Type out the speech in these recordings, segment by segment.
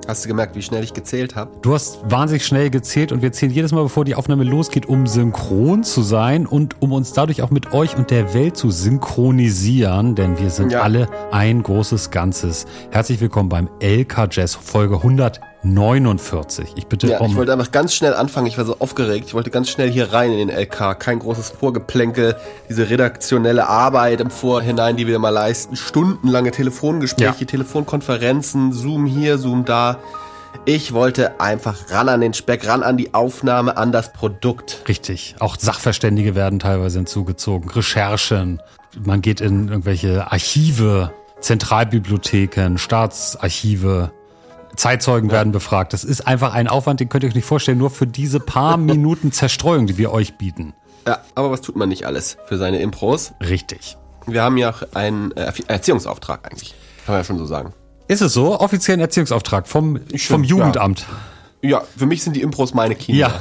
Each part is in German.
Hast du gemerkt, wie schnell ich gezählt habe? Du hast wahnsinnig schnell gezählt und wir zählen jedes Mal, bevor die Aufnahme losgeht, um synchron zu sein und um uns dadurch auch mit euch und der Welt zu synchronisieren, denn wir sind alle ein großes Ganzes. Herzlich willkommen beim LK Jazz Folge 149. Ich wollte einfach ganz schnell anfangen. Ich war so aufgeregt. Ich wollte ganz schnell hier rein in den LK. Kein großes Vorgeplänkel. Diese redaktionelle Arbeit im Vorhinein, die wir mal leisten. Stundenlange Telefongespräche, Telefonkonferenzen, Zoom hier, Zoom da. Ich wollte einfach ran an den Speck, ran an die Aufnahme, an das Produkt. Richtig. Auch Sachverständige werden teilweise hinzugezogen. Recherchen. Man geht in irgendwelche Archive, Zentralbibliotheken, Staatsarchive. Zeitzeugen werden befragt. Das ist einfach ein Aufwand, den könnt ihr euch nicht vorstellen, nur für diese paar Minuten Zerstreuung, die wir euch bieten. Ja, aber was tut man nicht alles für seine Impros? Richtig. Wir haben ja auch einen Erziehungsauftrag eigentlich, kann man ja schon so sagen. Ist es so? Offiziellen Erziehungsauftrag vom Jugendamt. Ja, für mich sind die Impros meine Kinder. Ja.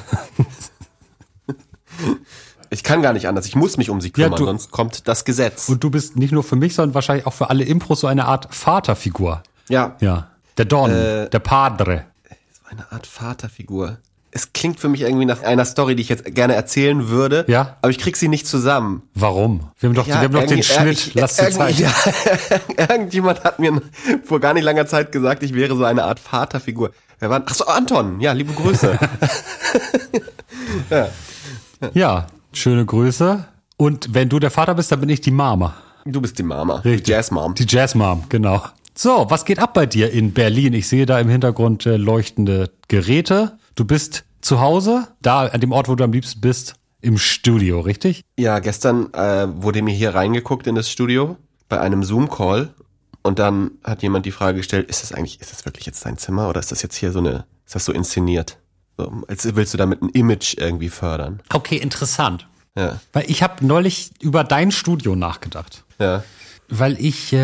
Ich kann gar nicht anders, ich muss mich um sie kümmern, sonst kommt das Gesetz. Und du bist nicht nur für mich, sondern wahrscheinlich auch für alle Impros so eine Art Vaterfigur. Ja. Ja. Der Don, der Padre. So eine Art Vaterfigur. Es klingt für mich irgendwie nach einer Story, die ich jetzt gerne erzählen würde. Ja. Aber ich krieg sie nicht zusammen. Warum? Wir haben doch den Schnitt. Lass dir Zeit. Ja, irgendjemand hat mir vor gar nicht langer Zeit gesagt, ich wäre so eine Art Vaterfigur. Wer war? Ach so, Anton. Ja, liebe Grüße. Ja, schöne Grüße. Und wenn du der Vater bist, dann bin ich die Mama. Du bist die Mama. Richtig. Die Jazzmom. Die Jazzmom, genau. So, was geht ab bei dir in Berlin? Ich sehe da im Hintergrund leuchtende Geräte. Du bist zu Hause, da an dem Ort, wo du am liebsten bist, im Studio, richtig? Ja, gestern wurde mir hier reingeguckt in das Studio bei einem Zoom-Call und dann hat jemand die Frage gestellt, ist das wirklich jetzt dein Zimmer oder ist das jetzt hier ist das so inszeniert? So, als willst du damit ein Image irgendwie fördern? Okay, interessant. Ja. Weil ich habe neulich über dein Studio nachgedacht. Ja. Weil ich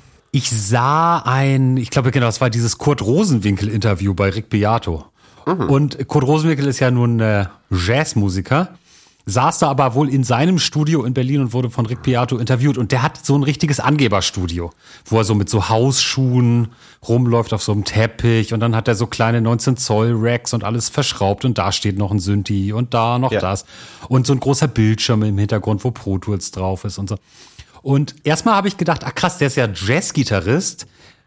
sah ich glaube genau, das war dieses Kurt Rosenwinkel-Interview bei Rick Beato. Und Kurt Rosenwinkel ist ja nun Jazzmusiker, saß da aber wohl in seinem Studio in Berlin und wurde von Rick Beato interviewt. Und der hat so ein richtiges Angeberstudio, wo er so mit so Hausschuhen rumläuft auf so einem Teppich. Und dann hat er so kleine 19-Zoll-Racks und alles verschraubt. Und da steht noch ein Synthi und da noch das. Und so ein großer Bildschirm im Hintergrund, wo Pro Tools drauf ist und so. Und erstmal habe ich gedacht, ach krass, der ist ja Jazzgitarrist.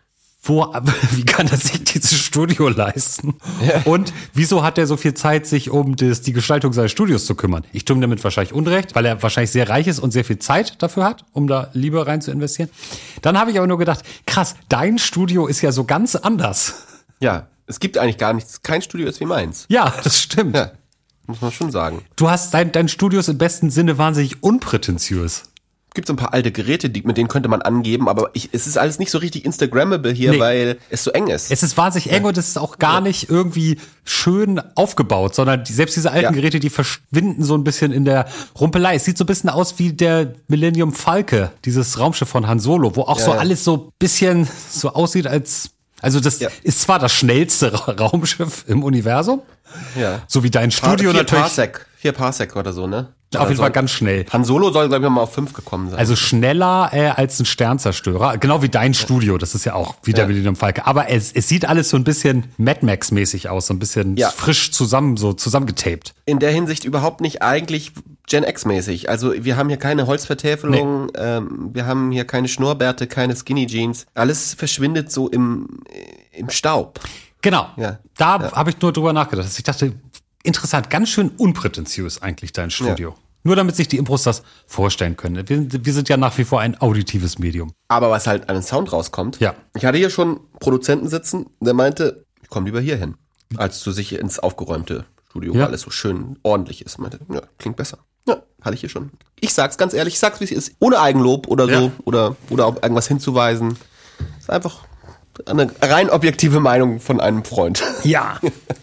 Wie kann er sich dieses Studio leisten? Ja. Und wieso hat er so viel Zeit, sich um die Gestaltung seines Studios zu kümmern? Ich tue ihm damit wahrscheinlich Unrecht, weil er wahrscheinlich sehr reich ist und sehr viel Zeit dafür hat, um da Liebe rein zu investieren. Dann habe ich aber nur gedacht, krass, dein Studio ist ja so ganz anders. Ja, es gibt eigentlich gar nichts, kein Studio ist wie meins. Ja, das stimmt. Ja, muss man schon sagen. Du hast dein Studio ist im besten Sinne wahnsinnig unprätentiös. Gibt so ein paar alte Geräte, mit denen könnte man angeben, aber es ist alles nicht so richtig Instagrammable hier, weil es so eng ist. Es ist wahnsinnig eng und es ist auch gar nicht irgendwie schön aufgebaut, sondern selbst diese alten Geräte, die verschwinden so ein bisschen in der Rumpelei. Es sieht so ein bisschen aus wie der Millennium Falke, dieses Raumschiff von Han Solo, wo auch so alles so ein bisschen so aussieht also das ist zwar das schnellste Raumschiff im Universum, so wie dein Studio natürlich. 4 Parsec oder so, ne? Auf jeden Fall ganz schnell. Han Solo soll, glaube ich, mal auf 5 gekommen sein. Also schneller als ein Sternzerstörer. Genau wie dein Studio. Das ist ja auch wie der Millennium Falke. Aber es sieht alles so ein bisschen Mad Max-mäßig aus. So ein bisschen frisch zusammengetaped. In der Hinsicht überhaupt nicht eigentlich Gen X-mäßig. Also wir haben hier keine Holzvertäfelung. Nee. Wir haben hier keine Schnurrbärte, keine Skinny Jeans. Alles verschwindet so im Staub. Genau. Ja. Da habe ich nur drüber nachgedacht. Ich dachte, interessant, ganz schön unprätentiös eigentlich dein Studio. Ja. Nur damit sich die Impros das vorstellen können. Wir sind ja nach wie vor ein auditives Medium. Aber was halt an den Sound rauskommt. Ja. Ich hatte hier schon Produzenten sitzen, der meinte, ich komme lieber hier hin, als zu sich ins aufgeräumte Studio, wo alles so schön ordentlich ist. Meinte, ja, klingt besser. Ja, hatte ich hier schon. Ich sag's ganz ehrlich, ich sag's wie es ist, ohne Eigenlob oder so oder auf irgendwas hinzuweisen. Ist einfach eine rein objektive Meinung von einem Freund. Ja.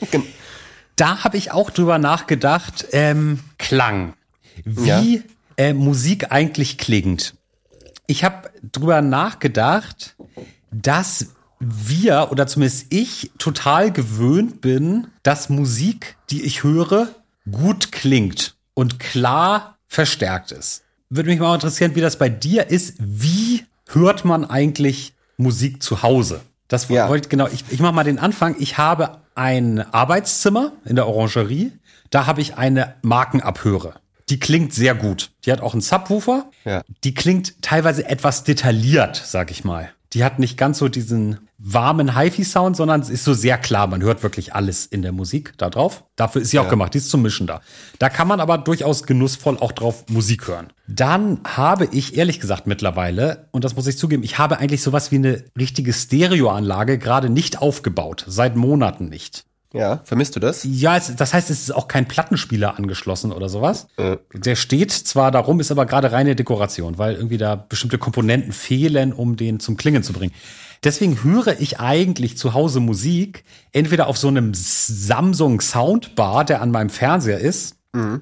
Da habe ich auch drüber nachgedacht, Klang. Wie Musik eigentlich klingt. Ich habe drüber nachgedacht, dass wir, oder zumindest ich, total gewöhnt bin, dass Musik, die ich höre, gut klingt und klar verstärkt ist. Würde mich mal interessieren, wie das bei dir ist. Wie hört man eigentlich Musik zu Hause? Genau, ich mache mal den Anfang. Ich habe ein Arbeitszimmer in der Orangerie. Da habe ich eine Markenabhöre. Die klingt sehr gut. Die hat auch einen Subwoofer. Ja. Die klingt teilweise etwas detailliert, sag ich mal. Die hat nicht ganz so diesen warmen Hi-Fi-Sound, sondern es ist so sehr klar. Man hört wirklich alles in der Musik da drauf. Dafür ist sie auch gemacht. Die ist zum Mischen da. Da kann man aber durchaus genussvoll auch drauf Musik hören. Dann habe ich, ehrlich gesagt mittlerweile, und das muss ich zugeben, ich habe eigentlich sowas wie eine richtige Stereoanlage gerade nicht aufgebaut. Seit Monaten nicht. Ja, vermisst du das? Ja, das heißt, es ist auch kein Plattenspieler angeschlossen oder sowas. Der steht zwar darum, ist aber gerade reine Dekoration, weil irgendwie da bestimmte Komponenten fehlen, um den zum Klingen zu bringen. Deswegen höre ich eigentlich zu Hause Musik entweder auf so einem Samsung Soundbar, der an meinem Fernseher ist,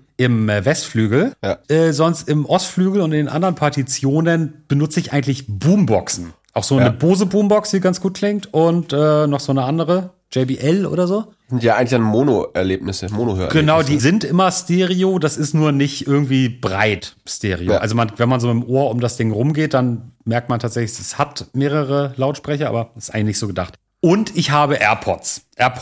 im Westflügel, sonst im Ostflügel und in den anderen Partitionen benutze ich eigentlich Boomboxen. Auch so eine Bose Boombox, die ganz gut klingt und noch so eine andere, JBL oder so. Sind ja eigentlich dann Mono-Hörerlebnisse. Genau, die sind immer Stereo, das ist nur nicht irgendwie breit Stereo. Ja. Also wenn man so mit dem Ohr um das Ding rumgeht, dann merkt man tatsächlich, es hat mehrere Lautsprecher, aber ist eigentlich nicht so gedacht. Und ich habe AirPods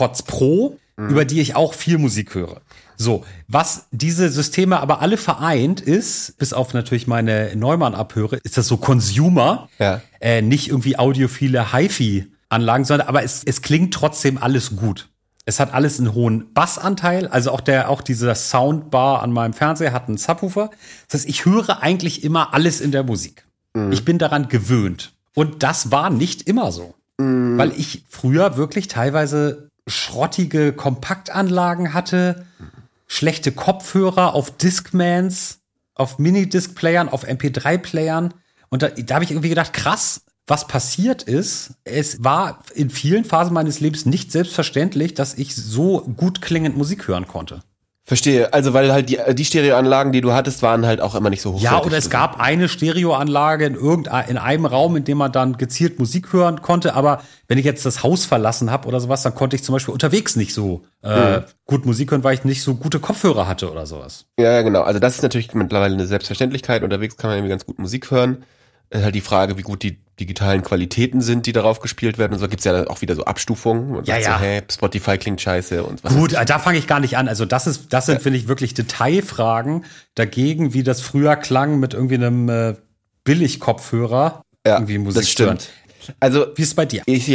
Pro, über die ich auch viel Musik höre. So, was diese Systeme aber alle vereint ist, bis auf natürlich meine Neumann-Abhöre, ist das so Consumer, nicht irgendwie audiophile Hi-Fi-Anlagen, sondern aber es klingt trotzdem alles gut. Es hat alles einen hohen Bassanteil, also auch dieser Soundbar an meinem Fernseher hat einen Subwoofer. Das heißt, ich höre eigentlich immer alles in der Musik. Ich bin daran gewöhnt. Und das war nicht immer so. Weil ich früher wirklich teilweise schrottige Kompaktanlagen hatte, schlechte Kopfhörer auf Discmans, auf Minidisc-Playern, auf MP3-Playern. Und da habe ich irgendwie gedacht, krass, was passiert ist, es war in vielen Phasen meines Lebens nicht selbstverständlich, dass ich so gut klingend Musik hören konnte. Verstehe, also weil halt die Stereoanlagen, die du hattest, waren halt auch immer nicht so hochwertig. Ja, oder es gab eine Stereoanlage in einem Raum, in dem man dann gezielt Musik hören konnte, aber wenn ich jetzt das Haus verlassen habe oder sowas, dann konnte ich zum Beispiel unterwegs nicht so gut Musik hören, weil ich nicht so gute Kopfhörer hatte oder sowas. Ja, genau, also das ist natürlich mittlerweile eine Selbstverständlichkeit, unterwegs kann man irgendwie ganz gut Musik hören. Halt die Frage, wie gut die digitalen Qualitäten sind, die darauf gespielt werden. Und so gibt's ja auch wieder so Abstufungen. Man sagt so, hey, Spotify klingt scheiße und was. Gut, da fange ich gar nicht an. Also das sind, finde ich, wirklich Detailfragen dagegen, wie das früher klang mit irgendwie einem Billig-Kopfhörer. Irgendwie Musik das stimmt. Hören. Also, wie ist es bei dir? Ich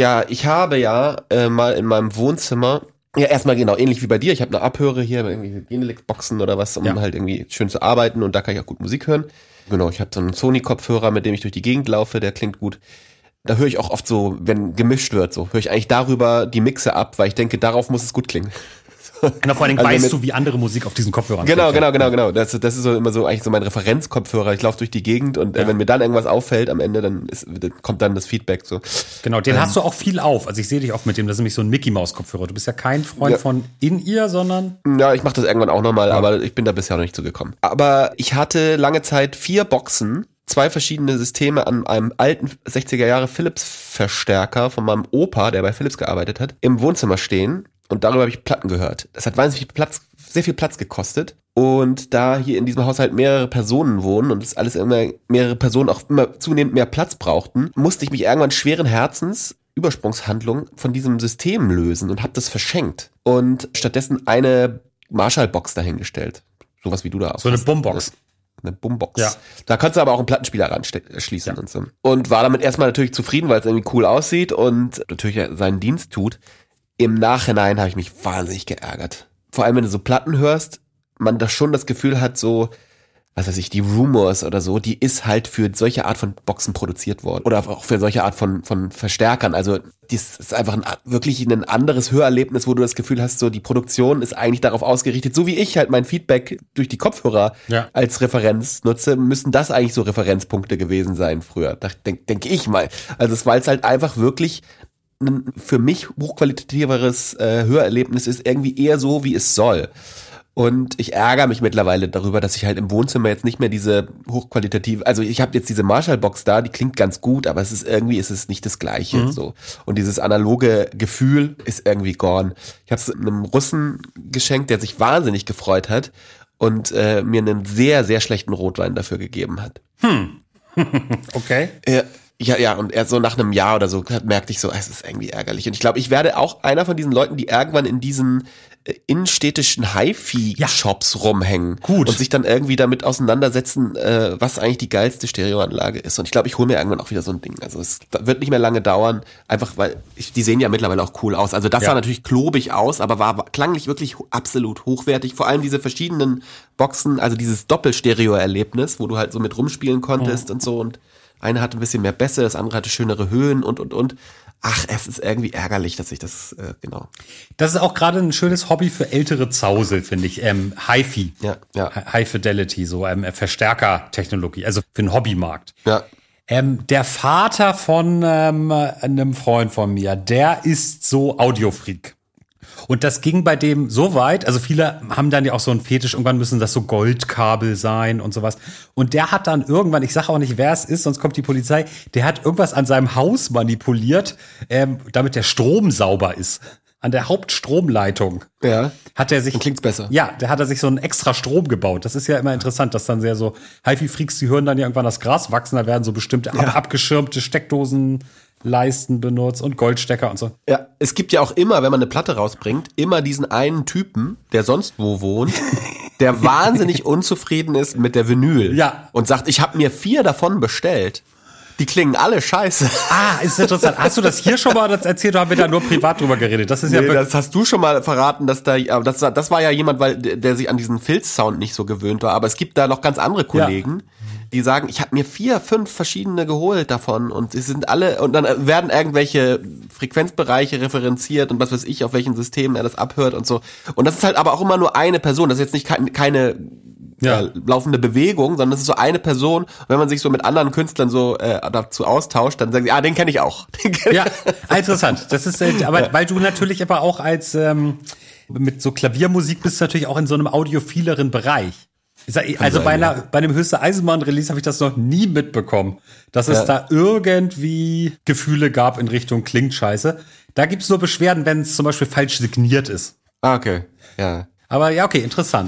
habe mal in meinem Wohnzimmer, erstmal genau, ähnlich wie bei dir. Ich habe eine Abhöre hier, irgendwie Genelec-Boxen oder was, um halt irgendwie schön zu arbeiten und da kann ich auch gut Musik hören. Genau, ich habe so einen Sony-Kopfhörer, mit dem ich durch die Gegend laufe, der klingt gut. Da höre ich auch oft so, wenn gemischt wird, so höre ich eigentlich darüber die Mixe ab, weil ich denke, darauf muss es gut klingen. Genau, vor allem weißt du, wie andere Musik auf diesen Kopfhörern klingt. Genau. Das ist so immer so eigentlich so mein Referenzkopfhörer. Ich laufe durch die Gegend und wenn mir dann irgendwas auffällt am Ende, dann kommt dann das Feedback so. Genau, den hast du auch viel auf. Also ich sehe dich oft mit dem, das ist nämlich so ein Mickey-Maus-Kopfhörer. Du bist ja kein Freund von In-Ear, sondern... Ja, ich mache das irgendwann auch nochmal, aber ich bin da bisher noch nicht zugekommen. Aber ich hatte lange Zeit 4 Boxen, 2 verschiedene Systeme an einem alten 60er Jahre Philips-Verstärker von meinem Opa, der bei Philips gearbeitet hat, im Wohnzimmer stehen. Und darüber habe ich Platten gehört. Das hat wahnsinnig sehr viel Platz gekostet. Und da hier in diesem Haushalt mehrere Personen wohnen und das alles immer mehrere Personen auch immer zunehmend mehr Platz brauchten, musste ich mich irgendwann schweren Herzens Übersprungshandlung von diesem System lösen und habe das verschenkt. Und stattdessen eine Marshall-Box dahingestellt. Sowas wie du da auch. So eine Boombox. Eine Boombox. Ja. Da kannst du aber auch einen Plattenspieler ranschließen und so. Und war damit erstmal natürlich zufrieden, weil es irgendwie cool aussieht und natürlich seinen Dienst tut. Im Nachhinein habe ich mich wahnsinnig geärgert. Vor allem, wenn du so Platten hörst, man da schon das Gefühl hat, so, was weiß ich, die Rumors oder so, die ist halt für solche Art von Boxen produziert worden. Oder auch für solche Art von Verstärkern. Also, das ist einfach wirklich ein anderes Hörerlebnis, wo du das Gefühl hast, so, die Produktion ist eigentlich darauf ausgerichtet, so wie ich halt mein Feedback durch die Kopfhörer als Referenz nutze, müssen das eigentlich so Referenzpunkte gewesen sein früher. Denke ich mal. Also, weil es halt einfach wirklich für mich hochqualitativeres Hörerlebnis ist, irgendwie eher so, wie es soll. Und ich ärgere mich mittlerweile darüber, dass ich halt im Wohnzimmer jetzt nicht mehr diese hochqualitative, also ich habe jetzt diese Marshall-Box da, die klingt ganz gut, aber es ist nicht das Gleiche. So. Und dieses analoge Gefühl ist irgendwie gone. Ich habe es einem Russen geschenkt, der sich wahnsinnig gefreut hat und mir einen sehr, sehr schlechten Rotwein dafür gegeben hat. Okay. Ja, und erst so nach einem Jahr oder so merkte ich so, es ist irgendwie ärgerlich. Und ich glaube, ich werde auch einer von diesen Leuten, die irgendwann in diesen innenstädtischen Hi-Fi-Shops rumhängen. Gut. Und sich dann irgendwie damit auseinandersetzen, was eigentlich die geilste Stereoanlage ist. Und ich glaube, ich hole mir irgendwann auch wieder so ein Ding. Also es wird nicht mehr lange dauern, einfach weil die sehen ja mittlerweile auch cool aus. Also das sah natürlich klobig aus, aber war klanglich wirklich absolut hochwertig. Vor allem diese verschiedenen Boxen, also dieses Doppelstereo-Erlebnis, wo du halt so mit rumspielen konntest und so. Und eine hatte ein bisschen mehr Bässe, das andere hatte schönere Höhen und. Ach, es ist irgendwie ärgerlich, dass ich das, genau. Das ist auch gerade ein schönes Hobby für ältere Zausel, finde ich. Hi-Fi. Ja. High Fidelity, so Verstärkertechnologie, also für den Hobbymarkt. Ja. Der Vater von einem Freund von mir, der ist so Audiofreak. Und das ging bei dem so weit, also viele haben dann ja auch so einen Fetisch, irgendwann müssen das so Goldkabel sein und sowas. Und der hat dann irgendwann, ich sage auch nicht, wer es ist, sonst kommt die Polizei, der hat irgendwas an seinem Haus manipuliert, damit der Strom sauber ist. An der Hauptstromleitung. Ja. Hat er sich. Dann klingt's besser. Ja, der hat er sich so einen extra Strom gebaut. Das ist ja immer interessant, dass dann sehr so Hi-Fi-Freaks, die hören dann ja irgendwann das Gras wachsen, da werden so bestimmte abgeschirmte Steckdosenleisten benutzt und Goldstecker und so. Ja, es gibt ja auch immer, wenn man eine Platte rausbringt, immer diesen einen Typen, der sonst wo wohnt, der wahnsinnig unzufrieden ist mit der Vinyl. Ja. Und sagt, ich habe mir 4 davon bestellt. Die klingen alle scheiße. Ah, ist interessant. Hast du das hier schon mal erzählt oder haben wir da nur privat drüber geredet? Das ist ja wirklich. Das hast du schon mal verraten, dass das war ja jemand, weil der sich an diesen Filzsound nicht so gewöhnt war. Aber es gibt da noch ganz andere Kollegen, die sagen, ich habe mir 4, 5 verschiedene geholt davon und sie sind alle, und dann werden irgendwelche Frequenzbereiche referenziert und was weiß ich, auf welchen Systemen er das abhört und so. Und das ist halt aber auch immer nur eine Person. Das ist jetzt nicht keine laufende Bewegung, sondern das ist so eine Person. Und wenn man sich so mit anderen Künstlern so dazu austauscht, dann sagen sie, den kenne ich auch. Ja, interessant. Das ist, aber weil du natürlich aber auch als mit so Klaviermusik bist du natürlich auch in so einem audiophileren Bereich. Also bei einem Höchste Eisenbahn-Release habe ich das noch nie mitbekommen, dass es da irgendwie Gefühle gab in Richtung klingt scheiße. Da gibt's nur Beschwerden, wenn es zum Beispiel falsch signiert ist. Ah, okay. Ja. Aber ja, okay, interessant.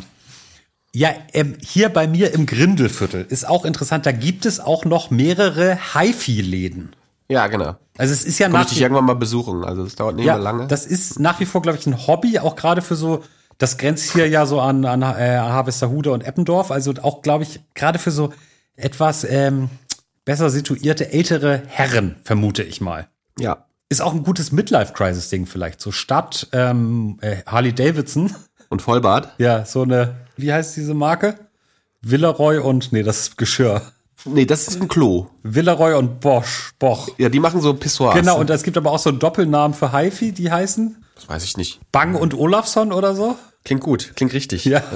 Ja, hier bei mir im Grindelviertel ist auch interessant, da gibt es auch noch mehrere Hi-Fi-Läden. Ja, genau. Also es ist ja Komm ich dich irgendwann mal besuchen, also es dauert nicht mehr lange. Das ist nach wie vor, glaube ich, ein Hobby, auch gerade für so, das grenzt hier ja so an Harvesterhude und Eppendorf, also auch, glaube ich, gerade für so etwas besser situierte ältere Herren, vermute ich mal. Ja. Ist auch ein gutes Midlife-Crisis-Ding vielleicht, so statt Harley-Davidson. Und Vollbart? Ja, so eine, wie heißt diese Marke? Villeroy und, das ist Geschirr. Nee, das ist ein Klo. Villeroy und Boch. Ja, die machen so Pissoirs. Genau, und es gibt aber auch so einen Doppelnamen für Hi-Fi, die heißen? Das weiß ich nicht. Bang und Olafsson oder so? Klingt gut, klingt richtig. Ja.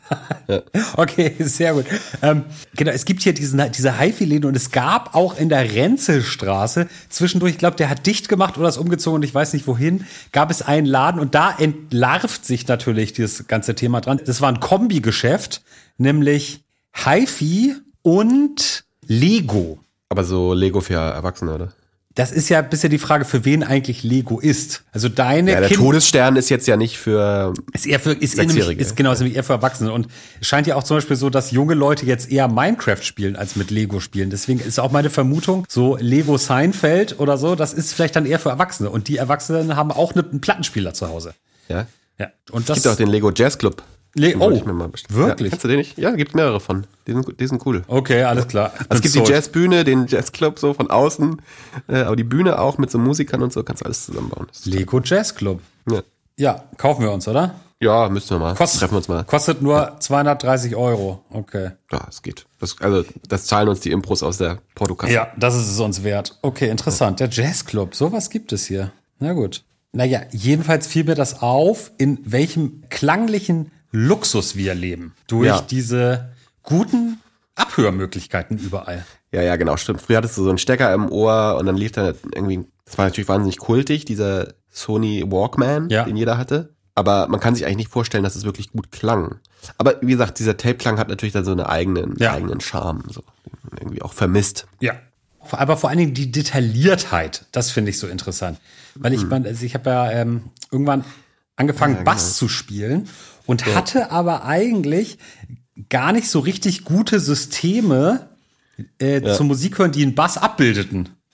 Okay, sehr gut. Genau, es gibt hier diese Hi-Fi-Läden und es gab auch in der Renzelstraße zwischendurch, ich glaube, der hat dicht gemacht oder ist umgezogen und ich weiß nicht wohin, gab es einen Laden und da entlarvt sich natürlich dieses ganze Thema dran. Das war ein Kombigeschäft, nämlich Hi-Fi und Lego. Aber so Lego für Erwachsene, oder? Das ist ja bisher die Frage, für wen eigentlich Lego ist. Also deine der Todesstern ist jetzt ja nicht für Sechsjährige. Ist nämlich eher für Erwachsene. Und es scheint ja auch zum Beispiel so, dass junge Leute jetzt eher Minecraft spielen, als mit Lego spielen. Deswegen ist auch meine Vermutung, so Lego Seinfeld oder so, das ist vielleicht dann eher für Erwachsene. Und die Erwachsenen haben auch einen Plattenspieler zu Hause. Ja. Und das gibt auch den Lego Jazz Club. Wirklich? Ja, kennst du den nicht? Ja, gibt mehrere von. Die sind cool. Okay, alles klar. Also es gibt die Jazzbühne, den Jazzclub so von außen, aber die Bühne auch mit so Musikern und so, kannst du alles zusammenbauen. Lego Jazzclub. Ja, kaufen wir uns, oder? Ja, müssen wir mal. Treffen wir uns mal. Kostet nur 230 €. Okay. Ja, es geht. Das zahlen uns die Impros aus der Portokasse. Ja, das ist es uns wert. Okay, interessant. Der Jazzclub, sowas gibt es hier. Na gut. Naja, jedenfalls fiel mir das auf, in welchem klanglichen Luxus wir leben. Durch diese guten Abhörmöglichkeiten überall. Ja, genau, stimmt. Früher hattest du so einen Stecker im Ohr und dann lief da irgendwie, das war natürlich wahnsinnig kultig, dieser Sony Walkman, den jeder hatte. Aber man kann sich eigentlich nicht vorstellen, dass es wirklich gut klang. Aber wie gesagt, dieser Tape-Klang hat natürlich dann so einen eigenen Charme, so irgendwie auch vermisst. Ja. Aber vor allen Dingen die Detailliertheit, das finde ich so interessant. Weil ich habe ja irgendwann angefangen, Bass zu spielen und hatte aber eigentlich gar nicht so richtig gute Systeme zum Musik hören, die einen Bass abbildeten.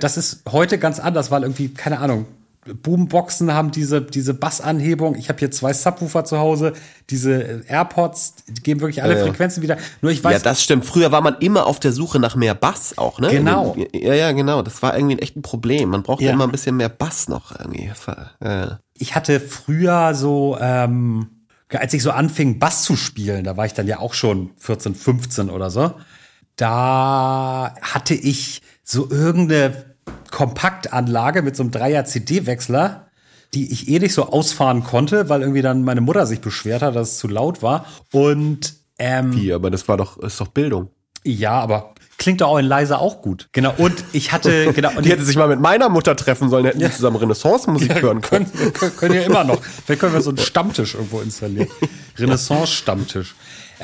Das ist heute ganz anders, weil irgendwie, keine Ahnung, Boomboxen haben diese Bassanhebung. Ich habe hier 2 Subwoofer zu Hause. Diese AirPods, die geben wirklich alle Frequenzen wieder. Nur ich weiß. Ja, das stimmt. Früher war man immer auf der Suche nach mehr Bass auch, ne? Genau. Ja, genau. Das war irgendwie echt ein Problem. Man brauchte immer ein bisschen mehr Bass noch irgendwie. Ich hatte früher so, als ich so anfing, Bass zu spielen, da war ich dann ja auch schon 14, 15 oder so. Da hatte ich so irgendeine Kompaktanlage mit so einem 3er CD-Wechsler, die ich nicht so ausfahren konnte, weil irgendwie dann meine Mutter sich beschwert hat, dass es zu laut war. Und wie, aber das ist doch Bildung. Ja, aber klingt doch auch in leiser auch gut. Genau. Und ich hatte die hätte sich mal mit meiner Mutter treffen sollen, hätten die zusammen Renaissance-Musik hören können. Können ja immer noch. Vielleicht können wir so einen Stammtisch irgendwo installieren. Renaissance-Stammtisch.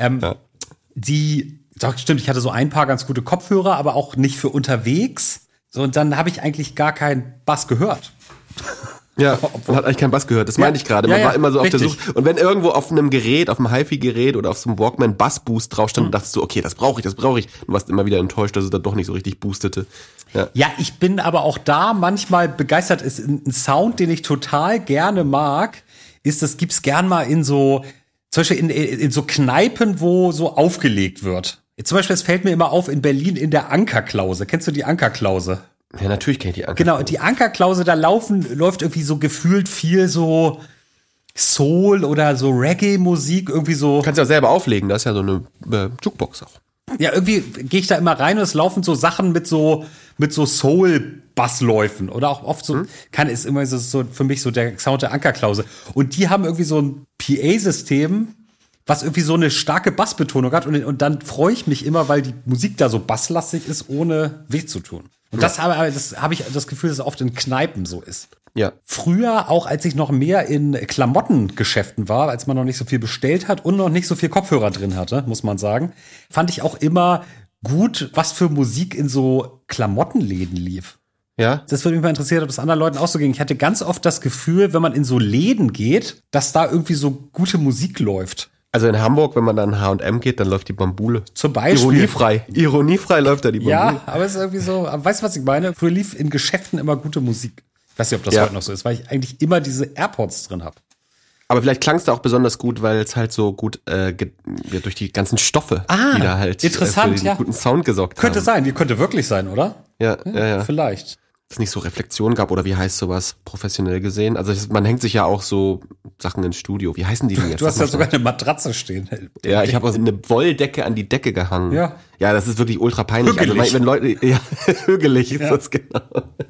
Doch, stimmt, ich hatte so ein paar ganz gute Kopfhörer, aber auch nicht für unterwegs. So, und dann habe ich eigentlich gar keinen Bass gehört. Ja, man hat eigentlich keinen Bass gehört. Das meinte ich gerade. Man war immer so auf der Suche. Und wenn irgendwo auf einem Gerät, auf einem HiFi-Gerät oder auf so einem Walkman Bass-Boost drauf stand, dachtest du, okay, das brauche ich. Du warst immer wieder enttäuscht, dass es da doch nicht so richtig boostete. Ja, ich bin aber auch da manchmal begeistert. Ist ein Sound, den ich total gerne mag, gibt's gern mal in so, zum Beispiel in so Kneipen, wo so aufgelegt wird. Zum Beispiel, es fällt mir immer auf in Berlin in der Ankerklause. Kennst du die Ankerklause? Ja, natürlich kenne ich die Ankerklause. Genau, die Ankerklause, da läuft irgendwie so gefühlt viel so Soul oder so Reggae-Musik, irgendwie so. Du kannst ja selber auflegen, da ist ja so eine Jukebox auch. Ja, irgendwie gehe ich da immer rein und es laufen so Sachen mit so Soul-Bassläufen oder auch oft so, ist immer so für mich so der Sound der Ankerklause. Und die haben irgendwie so ein PA-System, was irgendwie so eine starke Bassbetonung hat und dann freue ich mich immer, weil die Musik da so basslastig ist, ohne weh zu tun. Und das habe ich das Gefühl, dass es oft in Kneipen so ist. Ja. Früher, auch als ich noch mehr in Klamottengeschäften war, als man noch nicht so viel bestellt hat und noch nicht so viel Kopfhörer drin hatte, muss man sagen, fand ich auch immer gut, was für Musik in so Klamottenläden lief. Ja. Das würde mich mal interessieren, ob es anderen Leuten auch so ging. Ich hatte ganz oft das Gefühl, wenn man in so Läden geht, dass da irgendwie so gute Musik läuft. Also in Hamburg, wenn man dann H&M geht, dann läuft die Bambule. Zum Beispiel. Ironiefrei läuft da die Bambule. Ja, aber es ist irgendwie so, weißt du, was ich meine? Früher lief in Geschäften immer gute Musik. Ich weiß nicht, ob das heute noch so ist, weil ich eigentlich immer diese AirPods drin habe. Aber vielleicht klang es da auch besonders gut, weil es halt so gut durch die ganzen Stoffe, die da halt interessant, für den guten Sound gesorgt haben. Könnte sein, die könnte wirklich sein, oder? Ja. Vielleicht. Dass es nicht so Reflexion gab oder wie heißt sowas professionell gesehen? Also man hängt sich ja auch so Sachen ins Studio. Wie heißen die denn jetzt? Du hast ja sogar eine Matratze stehen. Ja, ich habe also eine Wolldecke an die Decke gehangen. Ja. Ja, das ist wirklich ultra peinlich. Hügelig. Also wenn Leute, hügelig ist das genau.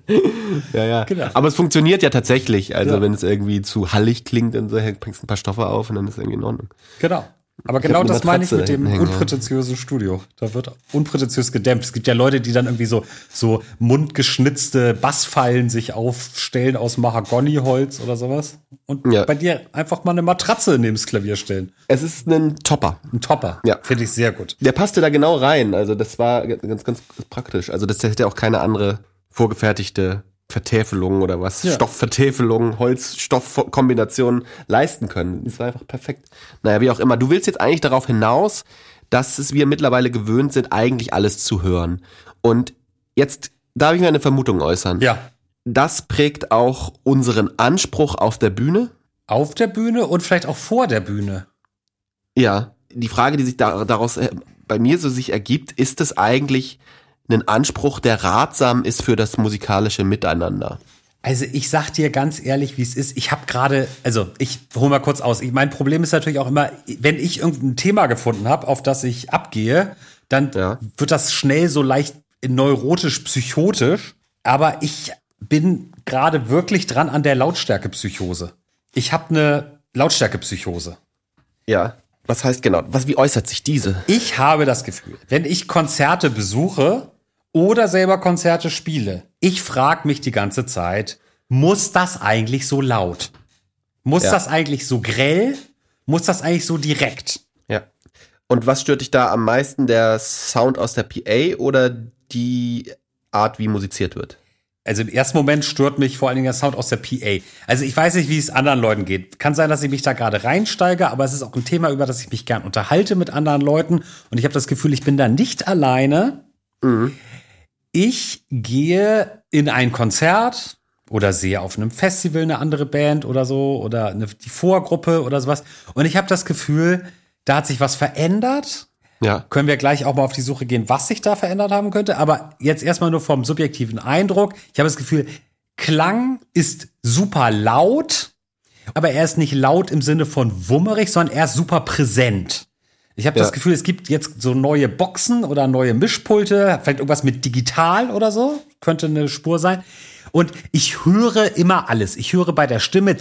Ja. Genau. Aber es funktioniert ja tatsächlich. Also wenn es irgendwie zu hallig klingt, dann bringst du ein paar Stoffe auf und dann ist es irgendwie in Ordnung. Genau. Aber genau das meine ich mit dem unprätentiösen Studio. Da wird unprätentiös gedämpft. Es gibt ja Leute, die dann irgendwie so mundgeschnitzte Bassfeilen sich aufstellen aus Mahagoniholz oder sowas. Und bei dir einfach mal eine Matratze neben das Klavier stellen. Es ist ein Topper. Ein Topper. Ja. Finde ich sehr gut. Der passte da genau rein. Also das war ganz, ganz praktisch. Also das hätte auch keine andere vorgefertigte Vertäfelung oder was, Stoffvertäfelung, Holz-Stoff-Kombination leisten können. Das war einfach perfekt. Naja, wie auch immer. Du willst jetzt eigentlich darauf hinaus, dass wir mittlerweile gewöhnt sind, eigentlich alles zu hören. Und jetzt darf ich mir eine Vermutung äußern. Ja. Das prägt auch unseren Anspruch auf der Bühne. Auf der Bühne und vielleicht auch vor der Bühne. Ja. Die Frage, die sich daraus bei mir so sich ergibt, ist es eigentlich ein Anspruch, der ratsam ist für das musikalische Miteinander? Also ich sag dir ganz ehrlich, wie es ist. Ich habe gerade, ich hole mal kurz aus. Mein Problem ist natürlich auch immer, wenn ich irgendein Thema gefunden habe, auf das ich abgehe, dann wird das schnell so leicht neurotisch-psychotisch. Aber ich bin gerade wirklich dran an der Lautstärkepsychose. Ich habe eine Lautstärkepsychose. Ja. Was heißt genau? Wie äußert sich diese? Ich habe das Gefühl, wenn ich Konzerte besuche oder selber Konzerte spiele, ich frage mich die ganze Zeit, muss das eigentlich so laut? Muss das eigentlich so grell? Muss das eigentlich so direkt? Ja. Und was stört dich da am meisten, der Sound aus der PA oder die Art, wie musiziert wird? Also im ersten Moment stört mich vor allen Dingen der Sound aus der PA. Also ich weiß nicht, wie es anderen Leuten geht. Kann sein, dass ich mich da gerade reinsteige, aber es ist auch ein Thema, über das ich mich gern unterhalte mit anderen Leuten. Und ich habe das Gefühl, ich bin da nicht alleine. Mhm. Ich gehe in ein Konzert oder sehe auf einem Festival eine andere Band oder so oder die Vorgruppe oder sowas. Und ich habe das Gefühl, da hat sich was verändert. Ja. Können wir gleich auch mal auf die Suche gehen, was sich da verändert haben könnte. Aber jetzt erstmal nur vom subjektiven Eindruck. Ich habe das Gefühl, Klang ist super laut, aber er ist nicht laut im Sinne von wummerig, sondern er ist super präsent. Ich habe das Gefühl, es gibt jetzt so neue Boxen oder neue Mischpulte, vielleicht irgendwas mit digital oder so, könnte eine Spur sein. Und ich höre immer alles. Ich höre bei der Stimme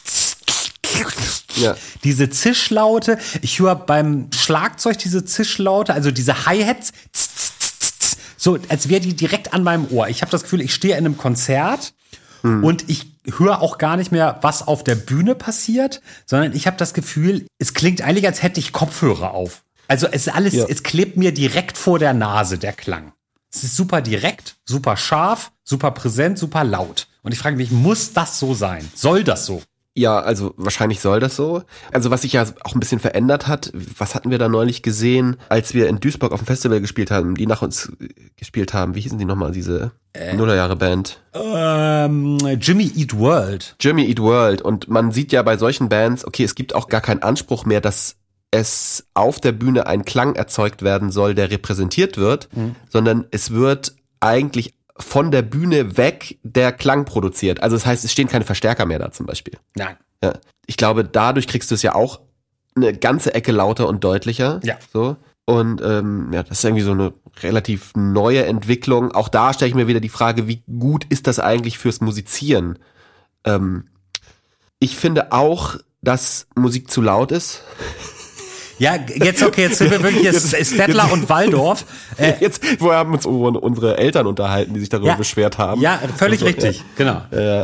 diese Zischlaute. Ich höre beim Schlagzeug diese Zischlaute, also diese Hi-Hats. So, als wäre die direkt an meinem Ohr. Ich habe das Gefühl, ich stehe in einem Konzert und ich höre auch gar nicht mehr, was auf der Bühne passiert, sondern ich habe das Gefühl, es klingt eigentlich, als hätte ich Kopfhörer auf. Also es ist alles, es klebt mir direkt vor der Nase, der Klang. Es ist super direkt, super scharf, super präsent, super laut. Und ich frage mich, muss das so sein? Soll das so? Ja, also wahrscheinlich soll das so. Also was sich ja auch ein bisschen verändert hat, was hatten wir da neulich gesehen, als wir in Duisburg auf dem Festival gespielt haben, die nach uns gespielt haben. Wie hießen die nochmal, diese Nullerjahre-Band? Jimmy Eat World. Jimmy Eat World. Und man sieht ja bei solchen Bands, okay, es gibt auch gar keinen Anspruch mehr, dass es auf der Bühne ein Klang erzeugt werden soll, der repräsentiert wird, sondern es wird eigentlich von der Bühne weg der Klang produziert. Also das heißt, es stehen keine Verstärker mehr da zum Beispiel. Nein. Ja. Ich glaube, dadurch kriegst du es ja auch eine ganze Ecke lauter und deutlicher. Ja. So. Und das ist irgendwie so eine relativ neue Entwicklung. Auch da stelle ich mir wieder die Frage, wie gut ist das eigentlich fürs Musizieren? Ich finde auch, dass Musik zu laut ist. Ja, jetzt sind wir wirklich Stettler und Waldorf. Vorher haben uns unsere Eltern unterhalten, die sich darüber beschwert haben. Ja, völlig richtig, genau.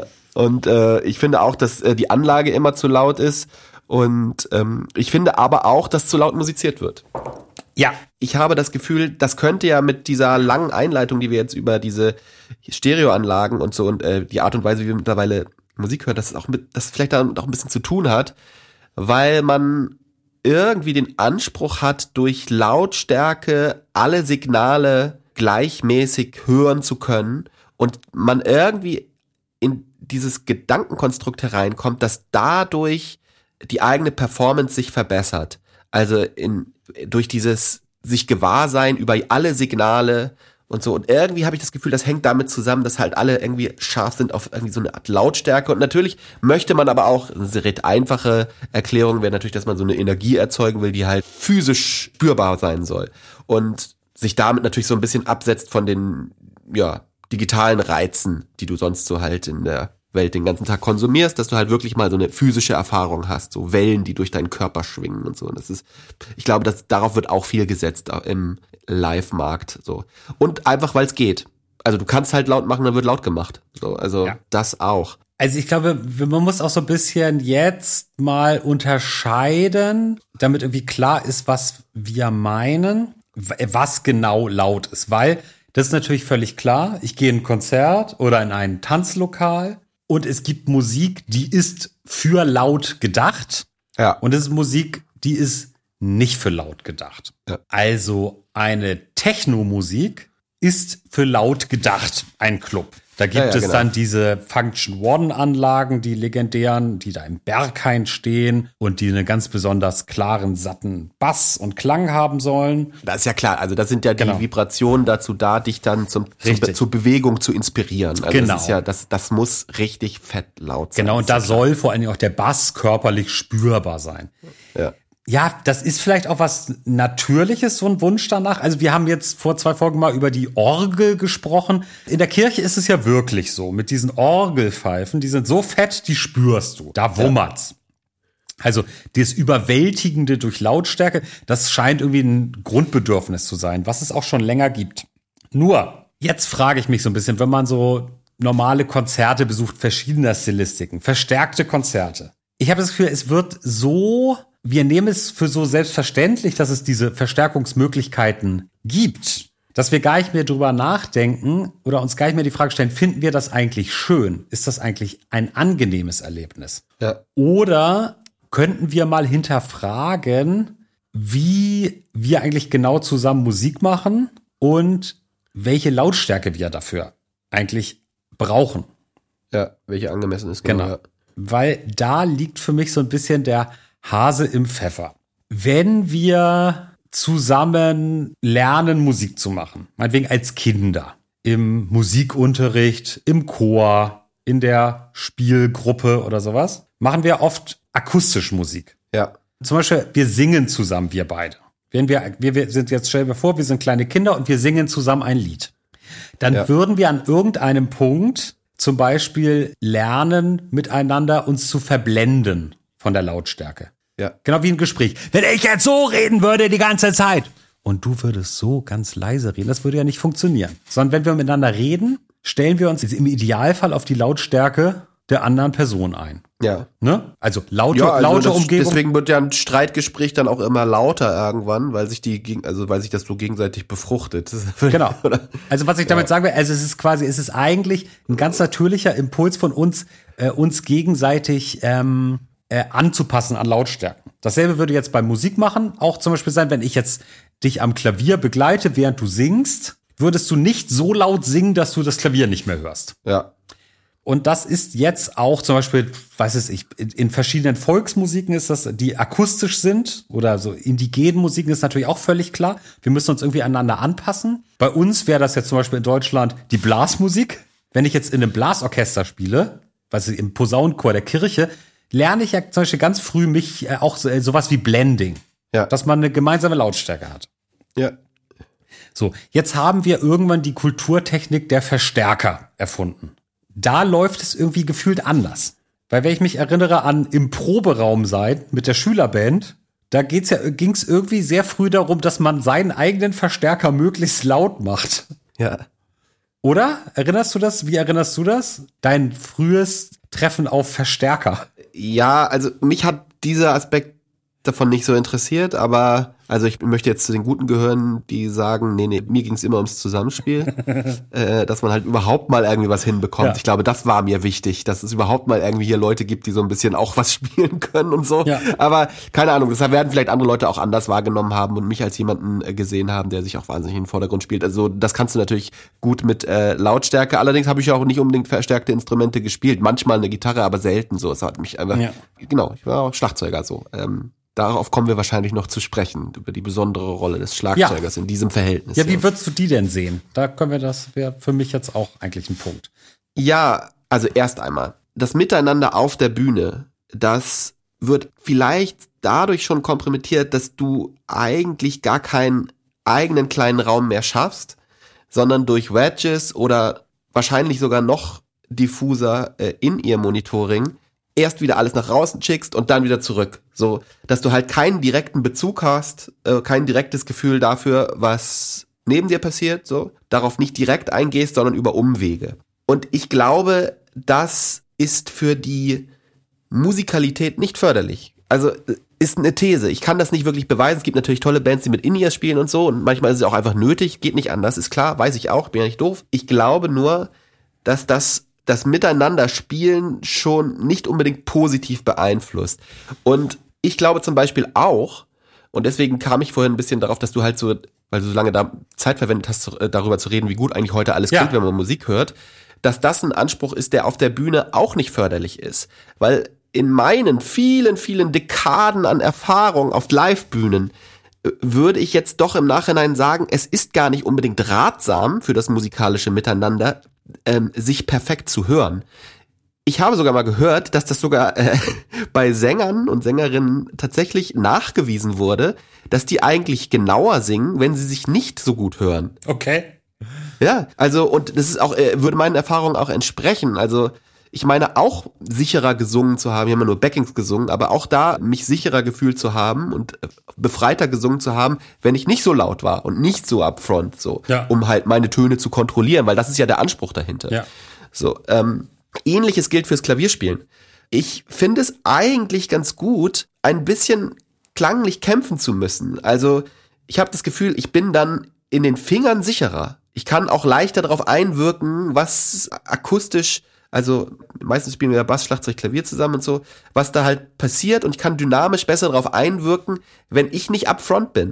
Und ich finde auch, dass die Anlage immer zu laut ist. Und ich finde aber auch, dass zu laut musiziert wird. Ja. Ich habe das Gefühl, das könnte ja mit dieser langen Einleitung, die wir jetzt über diese Stereoanlagen und so und die Art und Weise, wie wir mittlerweile Musik hören, dass das vielleicht da auch ein bisschen zu tun hat, weil man irgendwie den Anspruch hat, durch Lautstärke alle Signale gleichmäßig hören zu können und man irgendwie in dieses Gedankenkonstrukt hereinkommt, dass dadurch die eigene Performance sich verbessert. Also durch dieses sich Gewahrsein über alle Signale und so. Und irgendwie habe ich das Gefühl, das hängt damit zusammen, dass halt alle irgendwie scharf sind auf irgendwie so eine Art Lautstärke. Und natürlich möchte man aber auch, eine recht einfache Erklärung wäre natürlich, dass man so eine Energie erzeugen will, die halt physisch spürbar sein soll. Und sich damit natürlich so ein bisschen absetzt von den, digitalen Reizen, die du sonst so halt in der Welt den ganzen Tag konsumierst, dass du halt wirklich mal so eine physische Erfahrung hast, so Wellen, die durch deinen Körper schwingen und so. Und ich glaube, darauf wird auch viel gesetzt im Live-Markt, so. Und einfach, weil es geht. Also du kannst halt laut machen, dann wird laut gemacht. So, also das auch. Also ich glaube, man muss auch so ein bisschen jetzt mal unterscheiden, damit irgendwie klar ist, was wir meinen, was genau laut ist. Weil das ist natürlich völlig klar. Ich gehe in ein Konzert oder in ein Tanzlokal und es gibt Musik, die ist für laut gedacht. Ja. Und es ist Musik, die ist nicht für laut gedacht. Ja. Also eine Techno-Musik ist für laut gedacht, ein Club. Da gibt es dann diese Function-One-Anlagen, die legendären, die da im Berghain stehen und die einen ganz besonders klaren, satten Bass und Klang haben sollen. Das ist ja klar, also das sind ja die Vibrationen dazu da, dich dann zur Bewegung zu inspirieren. Also das ist ja, das muss richtig fett laut sein. Genau, und da soll vor allen Dingen auch der Bass körperlich spürbar sein. Ja. Ja, das ist vielleicht auch was Natürliches, so ein Wunsch danach. Also wir haben jetzt vor 2 Folgen mal über die Orgel gesprochen. In der Kirche ist es ja wirklich so, mit diesen Orgelpfeifen, die sind so fett, die spürst du. Da wummert's. Also das Überwältigende durch Lautstärke, das scheint irgendwie ein Grundbedürfnis zu sein, was es auch schon länger gibt. Nur, jetzt frage ich mich so ein bisschen, wenn man so normale Konzerte besucht, verschiedener Stilistiken, verstärkte Konzerte. Ich habe das Gefühl, es wird so... Wir nehmen es für so selbstverständlich, dass es diese Verstärkungsmöglichkeiten gibt, dass wir gar nicht mehr drüber nachdenken oder uns gar nicht mehr die Frage stellen, finden wir das eigentlich schön? Ist das eigentlich ein angenehmes Erlebnis? Ja. Oder könnten wir mal hinterfragen, wie wir eigentlich genau zusammen Musik machen und welche Lautstärke wir dafür eigentlich brauchen. Ja, welche angemessen ist. Genau. Ja. Weil da liegt für mich so ein bisschen der Hase im Pfeffer. Wenn wir zusammen lernen, Musik zu machen, meinetwegen als Kinder, im Musikunterricht, im Chor, in der Spielgruppe oder sowas, machen wir oft akustisch Musik. Ja. Zum Beispiel, wir singen zusammen, wir beide. Wenn wir sind jetzt, stell dir vor, wir sind kleine Kinder und wir singen zusammen ein Lied. Dann würden wir an irgendeinem Punkt zum Beispiel lernen, miteinander uns zu verblenden von der Lautstärke. Ja. Genau wie ein Gespräch. Wenn ich jetzt so reden würde die ganze Zeit und du würdest so ganz leise reden, das würde ja nicht funktionieren. Sondern wenn wir miteinander reden, stellen wir uns im Idealfall auf die Lautstärke der anderen Person ein. Ja. Ne? Also laute Umgebung. Deswegen wird ja ein Streitgespräch dann auch immer lauter irgendwann, weil sich das so gegenseitig befruchtet. Genau. Also was ich damit sagen will, also es ist eigentlich ein ganz natürlicher Impuls von uns, uns gegenseitig anzupassen an Lautstärken. Dasselbe würde jetzt beim Musik machen auch zum Beispiel sein, wenn ich jetzt dich am Klavier begleite, während du singst, würdest du nicht so laut singen, dass du das Klavier nicht mehr hörst. Ja. Und das ist jetzt auch zum Beispiel, in verschiedenen Volksmusiken ist das, die akustisch sind oder so indigenen Musiken ist natürlich auch völlig klar. Wir müssen uns irgendwie aneinander anpassen. Bei uns wäre das jetzt zum Beispiel in Deutschland die Blasmusik. Wenn ich jetzt in einem Blasorchester spiele, im Posaunenchor der Kirche, lerne ich ja zum Beispiel ganz früh mich auch sowas wie Blending. Ja. Dass man eine gemeinsame Lautstärke hat. Ja. So, jetzt haben wir irgendwann die Kulturtechnik der Verstärker erfunden. Da läuft es irgendwie gefühlt anders. Weil wenn ich mich erinnere an im Proberaum sein mit der Schülerband, da ging es irgendwie sehr früh darum, dass man seinen eigenen Verstärker möglichst laut macht. Ja. Oder? Erinnerst du das? Wie erinnerst du das? Dein frühes Treffen auf Verstärker. Ja, also mich hat dieser Aspekt davon nicht so interessiert, aber also ich möchte jetzt zu den Guten gehören, die sagen, nee, mir ging es immer ums Zusammenspiel, dass man halt überhaupt mal irgendwie was hinbekommt. Ja. Ich glaube, das war mir wichtig, dass es überhaupt mal irgendwie hier Leute gibt, die so ein bisschen auch was spielen können und so. Ja. Aber keine Ahnung, das werden vielleicht andere Leute auch anders wahrgenommen haben und mich als jemanden gesehen haben, der sich auch wahnsinnig in den Vordergrund spielt. Also das kannst du natürlich gut mit Lautstärke. Allerdings habe ich auch nicht unbedingt verstärkte Instrumente gespielt. Manchmal eine Gitarre, aber selten so. Es hat mich einfach, genau, ich war auch Schlagzeuger so. Darauf kommen wir wahrscheinlich noch zu sprechen, über die besondere Rolle des Schlagzeugers in diesem Verhältnis. Ja, wie würdest du die denn sehen? Das wäre für mich jetzt auch eigentlich ein Punkt. Ja, also erst einmal, das Miteinander auf der Bühne, das wird vielleicht dadurch schon kompromittiert, dass du eigentlich gar keinen eigenen kleinen Raum mehr schaffst, sondern durch Wedges oder wahrscheinlich sogar noch diffuser In-Ear-Monitoring erst wieder alles nach draußen schickst und dann wieder zurück. So, dass du halt keinen direkten Bezug hast, kein direktes Gefühl dafür, was neben dir passiert, so, darauf nicht direkt eingehst, sondern über Umwege. Und ich glaube, das ist für die Musikalität nicht förderlich. Also, ist eine These. Ich kann das nicht wirklich beweisen. Es gibt natürlich tolle Bands, die mit In-Ears spielen und so, und manchmal ist es auch einfach nötig, geht nicht anders, ist klar, weiß ich auch, bin ja nicht doof. Ich glaube nur, dass das Miteinander-Spielen schon nicht unbedingt positiv beeinflusst. Und ich glaube zum Beispiel auch, und deswegen kam ich vorhin ein bisschen darauf, dass du halt so, weil du so lange da Zeit verwendet hast, darüber zu reden, wie gut eigentlich heute alles klingt, wenn man Musik hört, dass das ein Anspruch ist, der auf der Bühne auch nicht förderlich ist. Weil in meinen vielen, vielen Dekaden an Erfahrung auf Live-Bühnen würde ich jetzt doch im Nachhinein sagen, es ist gar nicht unbedingt ratsam für das musikalische Miteinander, sich perfekt zu hören. Ich habe sogar mal gehört, dass das sogar bei Sängern und Sängerinnen tatsächlich nachgewiesen wurde, dass die eigentlich genauer singen, wenn sie sich nicht so gut hören. Okay. Ja, also und das ist auch, würde meinen Erfahrungen auch entsprechen. Also ich meine auch sicherer gesungen zu haben, ich habe immer nur Backings gesungen, aber auch da mich sicherer gefühlt zu haben und befreiter gesungen zu haben, wenn ich nicht so laut war und nicht so upfront, so, um halt meine Töne zu kontrollieren, weil das ist ja der Anspruch dahinter. Ja. So, Ähnliches gilt fürs Klavierspielen. Ich finde es eigentlich ganz gut, ein bisschen klanglich kämpfen zu müssen. Also ich habe das Gefühl, ich bin dann in den Fingern sicherer. Ich kann auch leichter darauf einwirken, was akustisch, also meistens spielen wir ja Bass, Schlagzeug, Klavier zusammen und so, was da halt passiert, und ich kann dynamisch besser darauf einwirken, wenn ich nicht upfront bin.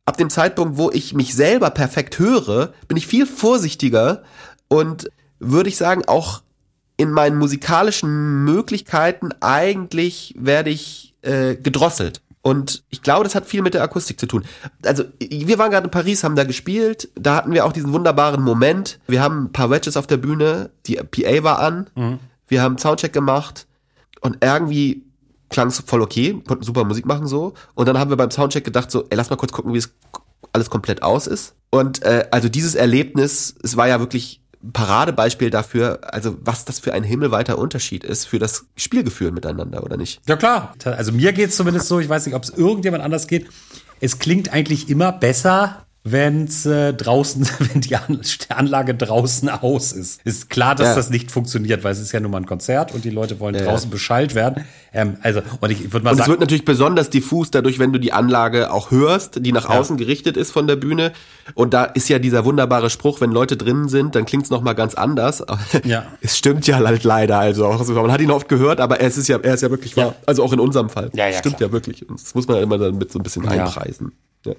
ab dem Zeitpunkt, wo ich mich selber perfekt höre, bin ich viel vorsichtiger und würde ich sagen, auch in meinen musikalischen Möglichkeiten eigentlich werde ich gedrosselt. Und ich glaube, das hat viel mit der Akustik zu tun. Also wir waren gerade in Paris, haben da gespielt, da hatten wir auch diesen wunderbaren Moment. Wir haben ein paar Wedges auf der Bühne, die PA war an, wir haben Soundcheck gemacht und irgendwie klang es voll okay, konnten super Musik machen so. Und dann haben wir beim Soundcheck gedacht so, lass mal kurz gucken, wie es alles komplett aus ist. Und also dieses Erlebnis, es war ja wirklich ein Paradebeispiel dafür, also was das für ein himmelweiter Unterschied ist für das Spielgefühl miteinander, oder nicht? Ja klar, also mir geht's zumindest so, ich weiß nicht, ob es irgendjemand anders geht. Es klingt eigentlich immer besser, wenn's draußen, wenn die Anlage draußen aus ist. Ist klar, dass das nicht funktioniert, weil es ist ja nun mal ein Konzert und die Leute wollen draußen beschallt werden. Also, und ich würde mal sagen. Es wird natürlich besonders diffus dadurch, wenn du die Anlage auch hörst, die nach außen gerichtet ist von der Bühne. Und da ist ja dieser wunderbare Spruch, wenn Leute drinnen sind, dann klingt's noch mal ganz anders. Ja. Es stimmt ja halt leider, also auch, man hat ihn oft gehört, aber er ist ja wirklich wahr. Also auch in unserem Fall. Ja, stimmt klar. ja wirklich. Und das muss man ja immer dann mit so ein bisschen einpreisen. Ja.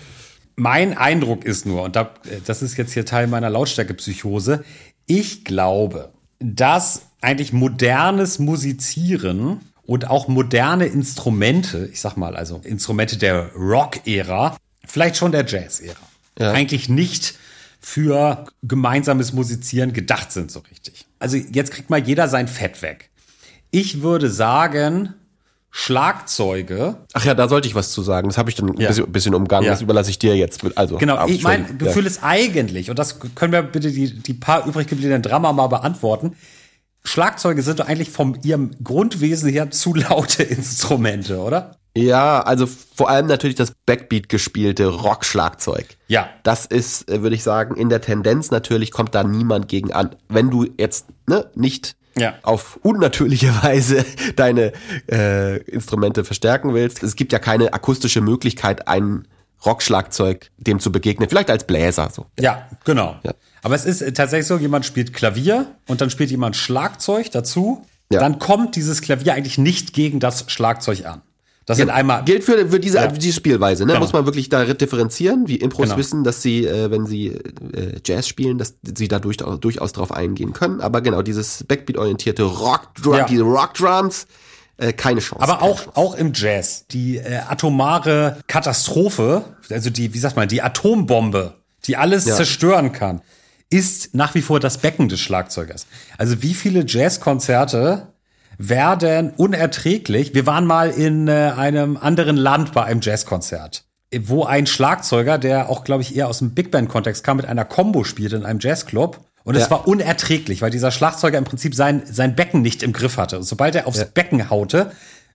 Mein Eindruck ist nur, und das ist jetzt hier Teil meiner Lautstärkepsychose, ich glaube, dass eigentlich modernes Musizieren und auch moderne Instrumente, ich sag mal, also Instrumente der Rock-Ära, vielleicht schon der Jazz-Ära, eigentlich nicht für gemeinsames Musizieren gedacht sind so richtig. Also jetzt kriegt mal jeder sein Fett weg. Ich würde sagen, Schlagzeuge. Ach ja, da sollte ich was zu sagen. Das habe ich dann ein bisschen umgangen. Das überlasse ich dir jetzt. Also, genau, mein Gefühl ist eigentlich, und das können wir bitte die paar übrig gebliebenen Drama mal beantworten, Schlagzeuge sind doch eigentlich von ihrem Grundwesen her zu laute Instrumente, oder? Ja, also vor allem natürlich das Backbeat gespielte Rock-Schlagzeug. Ja. Das ist, würde ich sagen, in der Tendenz natürlich kommt da niemand gegen an. Wenn du jetzt nicht auf unnatürliche Weise deine Instrumente verstärken willst. Es gibt ja keine akustische Möglichkeit, ein Rockschlagzeug dem zu begegnen. Vielleicht als Bläser. So. Ja, genau. Ja. Aber es ist tatsächlich so, jemand spielt Klavier und dann spielt jemand Schlagzeug dazu. Ja. Dann kommt dieses Klavier eigentlich nicht gegen das Schlagzeug an. Das sind einmal gilt für diese Spielweise, ne? Genau. Muss man wirklich da differenzieren, wie Impros wissen, dass sie, wenn sie Jazz spielen, dass sie da durchaus drauf eingehen können. Aber genau, dieses Backbeat-orientierte die Rock-Drums, keine Chance. Aber auch im Jazz, die atomare Katastrophe, also die Atombombe, die alles zerstören kann, ist nach wie vor das Becken des Schlagzeugers. Also wie viele Jazzkonzerte werden unerträglich. Wir waren mal in einem anderen Land bei einem Jazzkonzert, wo ein Schlagzeuger, der auch, glaube ich, eher aus dem Big Band-Kontext kam, mit einer Combo spielte in einem Jazzclub. Und es war unerträglich, weil dieser Schlagzeuger im Prinzip sein Becken nicht im Griff hatte. Und sobald er aufs Becken haute,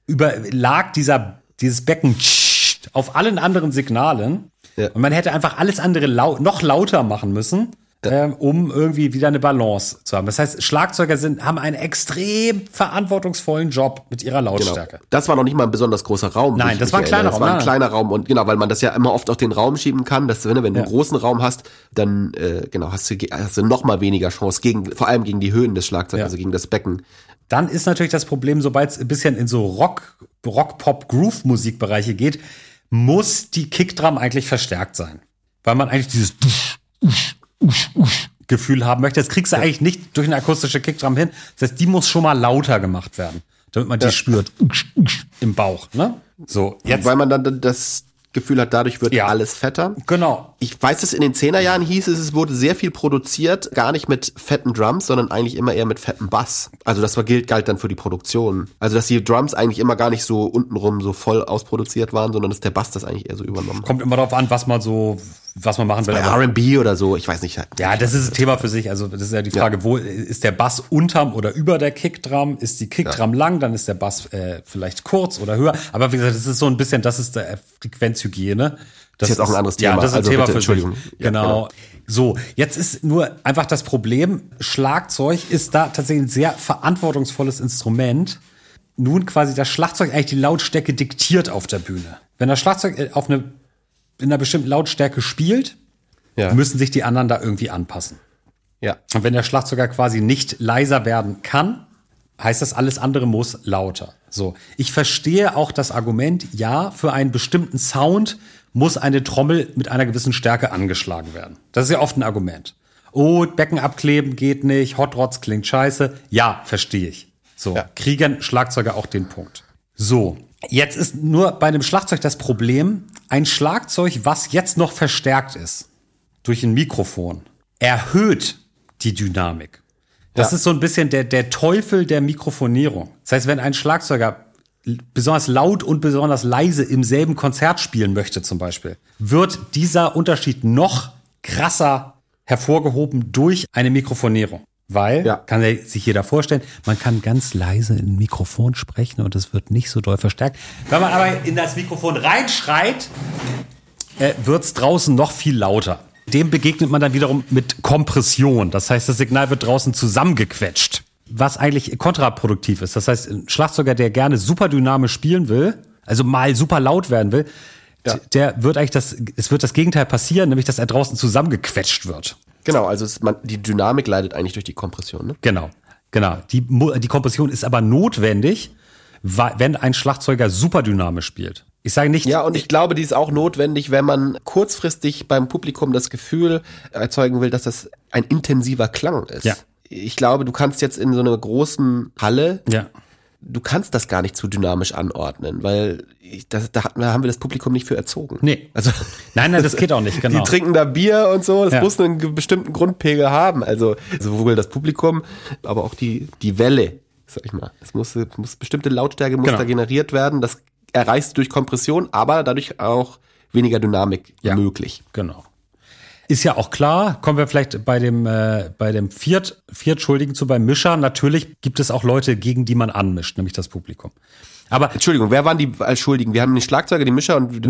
lag dieses Becken auf allen anderen Signalen. Ja. Und man hätte einfach alles andere noch lauter machen müssen, um irgendwie wieder eine Balance zu haben. Das heißt, Schlagzeuger haben einen extrem verantwortungsvollen Job mit ihrer Lautstärke. Genau. Das war noch nicht mal ein besonders großer Raum. Nein, das war ein kleiner Raum. Das war ein kleiner Raum und genau, weil man das ja immer oft auf den Raum schieben kann, dass wenn du einen großen Raum hast, dann hast du noch mal weniger Chance vor allem gegen die Höhen des Schlagzeugs, also gegen das Becken. Dann ist natürlich das Problem, sobald es ein bisschen in so Rock-Pop-Groove-Musikbereiche geht, muss die Kickdrum eigentlich verstärkt sein. Weil man eigentlich dieses Gefühl haben möchte. Das kriegst du eigentlich nicht durch eine akustische Kickdrum hin. Das heißt, die muss schon mal lauter gemacht werden, damit man die spürt im Bauch. Ne? So, jetzt. Weil man dann das Gefühl hat, dadurch wird alles fetter. Genau. Ich weiß, dass in den 10er-Jahren hieß es wurde sehr viel produziert, gar nicht mit fetten Drums, sondern eigentlich immer eher mit fettem Bass. Also das galt dann für die Produktion. Also dass die Drums eigentlich immer gar nicht so untenrum so voll ausproduziert waren, sondern dass der Bass das eigentlich eher so übernommen hat. Kommt immer darauf an, was man machen will. Bei R&B oder so, ich weiß nicht. Ja, das ist ein Thema für sich. Also das ist ja die Frage, wo ist der Bass unterm oder über der Kickdrum? Ist die Kickdrum lang, dann ist der Bass vielleicht kurz oder höher. Aber wie gesagt, das ist so ein bisschen, das ist der Frequenzhygiene. Das ist jetzt auch ein anderes Thema. Ja, das ist ein Thema für sich. Ja, genau. So, jetzt ist nur einfach das Problem, Schlagzeug ist da tatsächlich ein sehr verantwortungsvolles Instrument. Nun quasi das Schlagzeug eigentlich die Lautstärke diktiert auf der Bühne. Wenn das Schlagzeug in einer bestimmten Lautstärke spielt, müssen sich die anderen da irgendwie anpassen. Ja. Und wenn der Schlagzeuger quasi nicht leiser werden kann, heißt das, alles andere muss lauter. So. Ich verstehe auch das Argument, für einen bestimmten Sound muss eine Trommel mit einer gewissen Stärke angeschlagen werden. Das ist ja oft ein Argument. Oh, Becken abkleben geht nicht, Hot Rods klingt scheiße. Ja, verstehe ich. So, kriegen Schlagzeuger auch den Punkt. So, jetzt ist nur bei einem Schlagzeug das Problem, ein Schlagzeug, was jetzt noch verstärkt ist durch ein Mikrofon, erhöht die Dynamik. Das ist so ein bisschen der Teufel der Mikrofonierung. Das heißt, wenn ein Schlagzeuger besonders laut und besonders leise im selben Konzert spielen möchte zum Beispiel, wird dieser Unterschied noch krasser hervorgehoben durch eine Mikrofonierung. Weil, kann sich jeder vorstellen, man kann ganz leise in ein Mikrofon sprechen und es wird nicht so doll verstärkt. Wenn man aber in das Mikrofon reinschreit, wird's draußen noch viel lauter. Dem begegnet man dann wiederum mit Kompression. Das heißt, das Signal wird draußen zusammengequetscht. Was eigentlich kontraproduktiv ist. Das heißt, ein Schlagzeuger, der gerne super dynamisch spielen will, also mal super laut werden will, der wird eigentlich es wird das Gegenteil passieren, nämlich, dass er draußen zusammengequetscht wird. Genau, also die Dynamik leidet eigentlich durch die Kompression, ne? Genau. Die Kompression ist aber notwendig, wenn ein Schlagzeuger super dynamisch spielt. Ich sage nicht. Ja, und ich glaube, die ist auch notwendig, wenn man kurzfristig beim Publikum das Gefühl erzeugen will, dass das ein intensiver Klang ist. Ja. Ich glaube, du kannst jetzt in so einer großen Halle, du kannst das gar nicht zu dynamisch anordnen, weil da haben wir das Publikum nicht für erzogen. Nee. Also, nein, das geht auch nicht, genau. Die trinken da Bier und so, das muss nur einen bestimmten Grundpegel haben. Also sowohl das Publikum, aber auch die Welle, sag ich mal. Das muss bestimmte Lautstärke muss da generiert werden. Das erreichst du durch Kompression, aber dadurch auch weniger Dynamik möglich. Genau. Ist ja auch klar, kommen wir vielleicht bei dem Viertschuldigen zu, beim Mischer. Natürlich gibt es auch Leute, gegen die man anmischt, nämlich das Publikum. Aber Entschuldigung, wer waren die als Schuldigen? Wir haben den Schlagzeuger, die Mischer und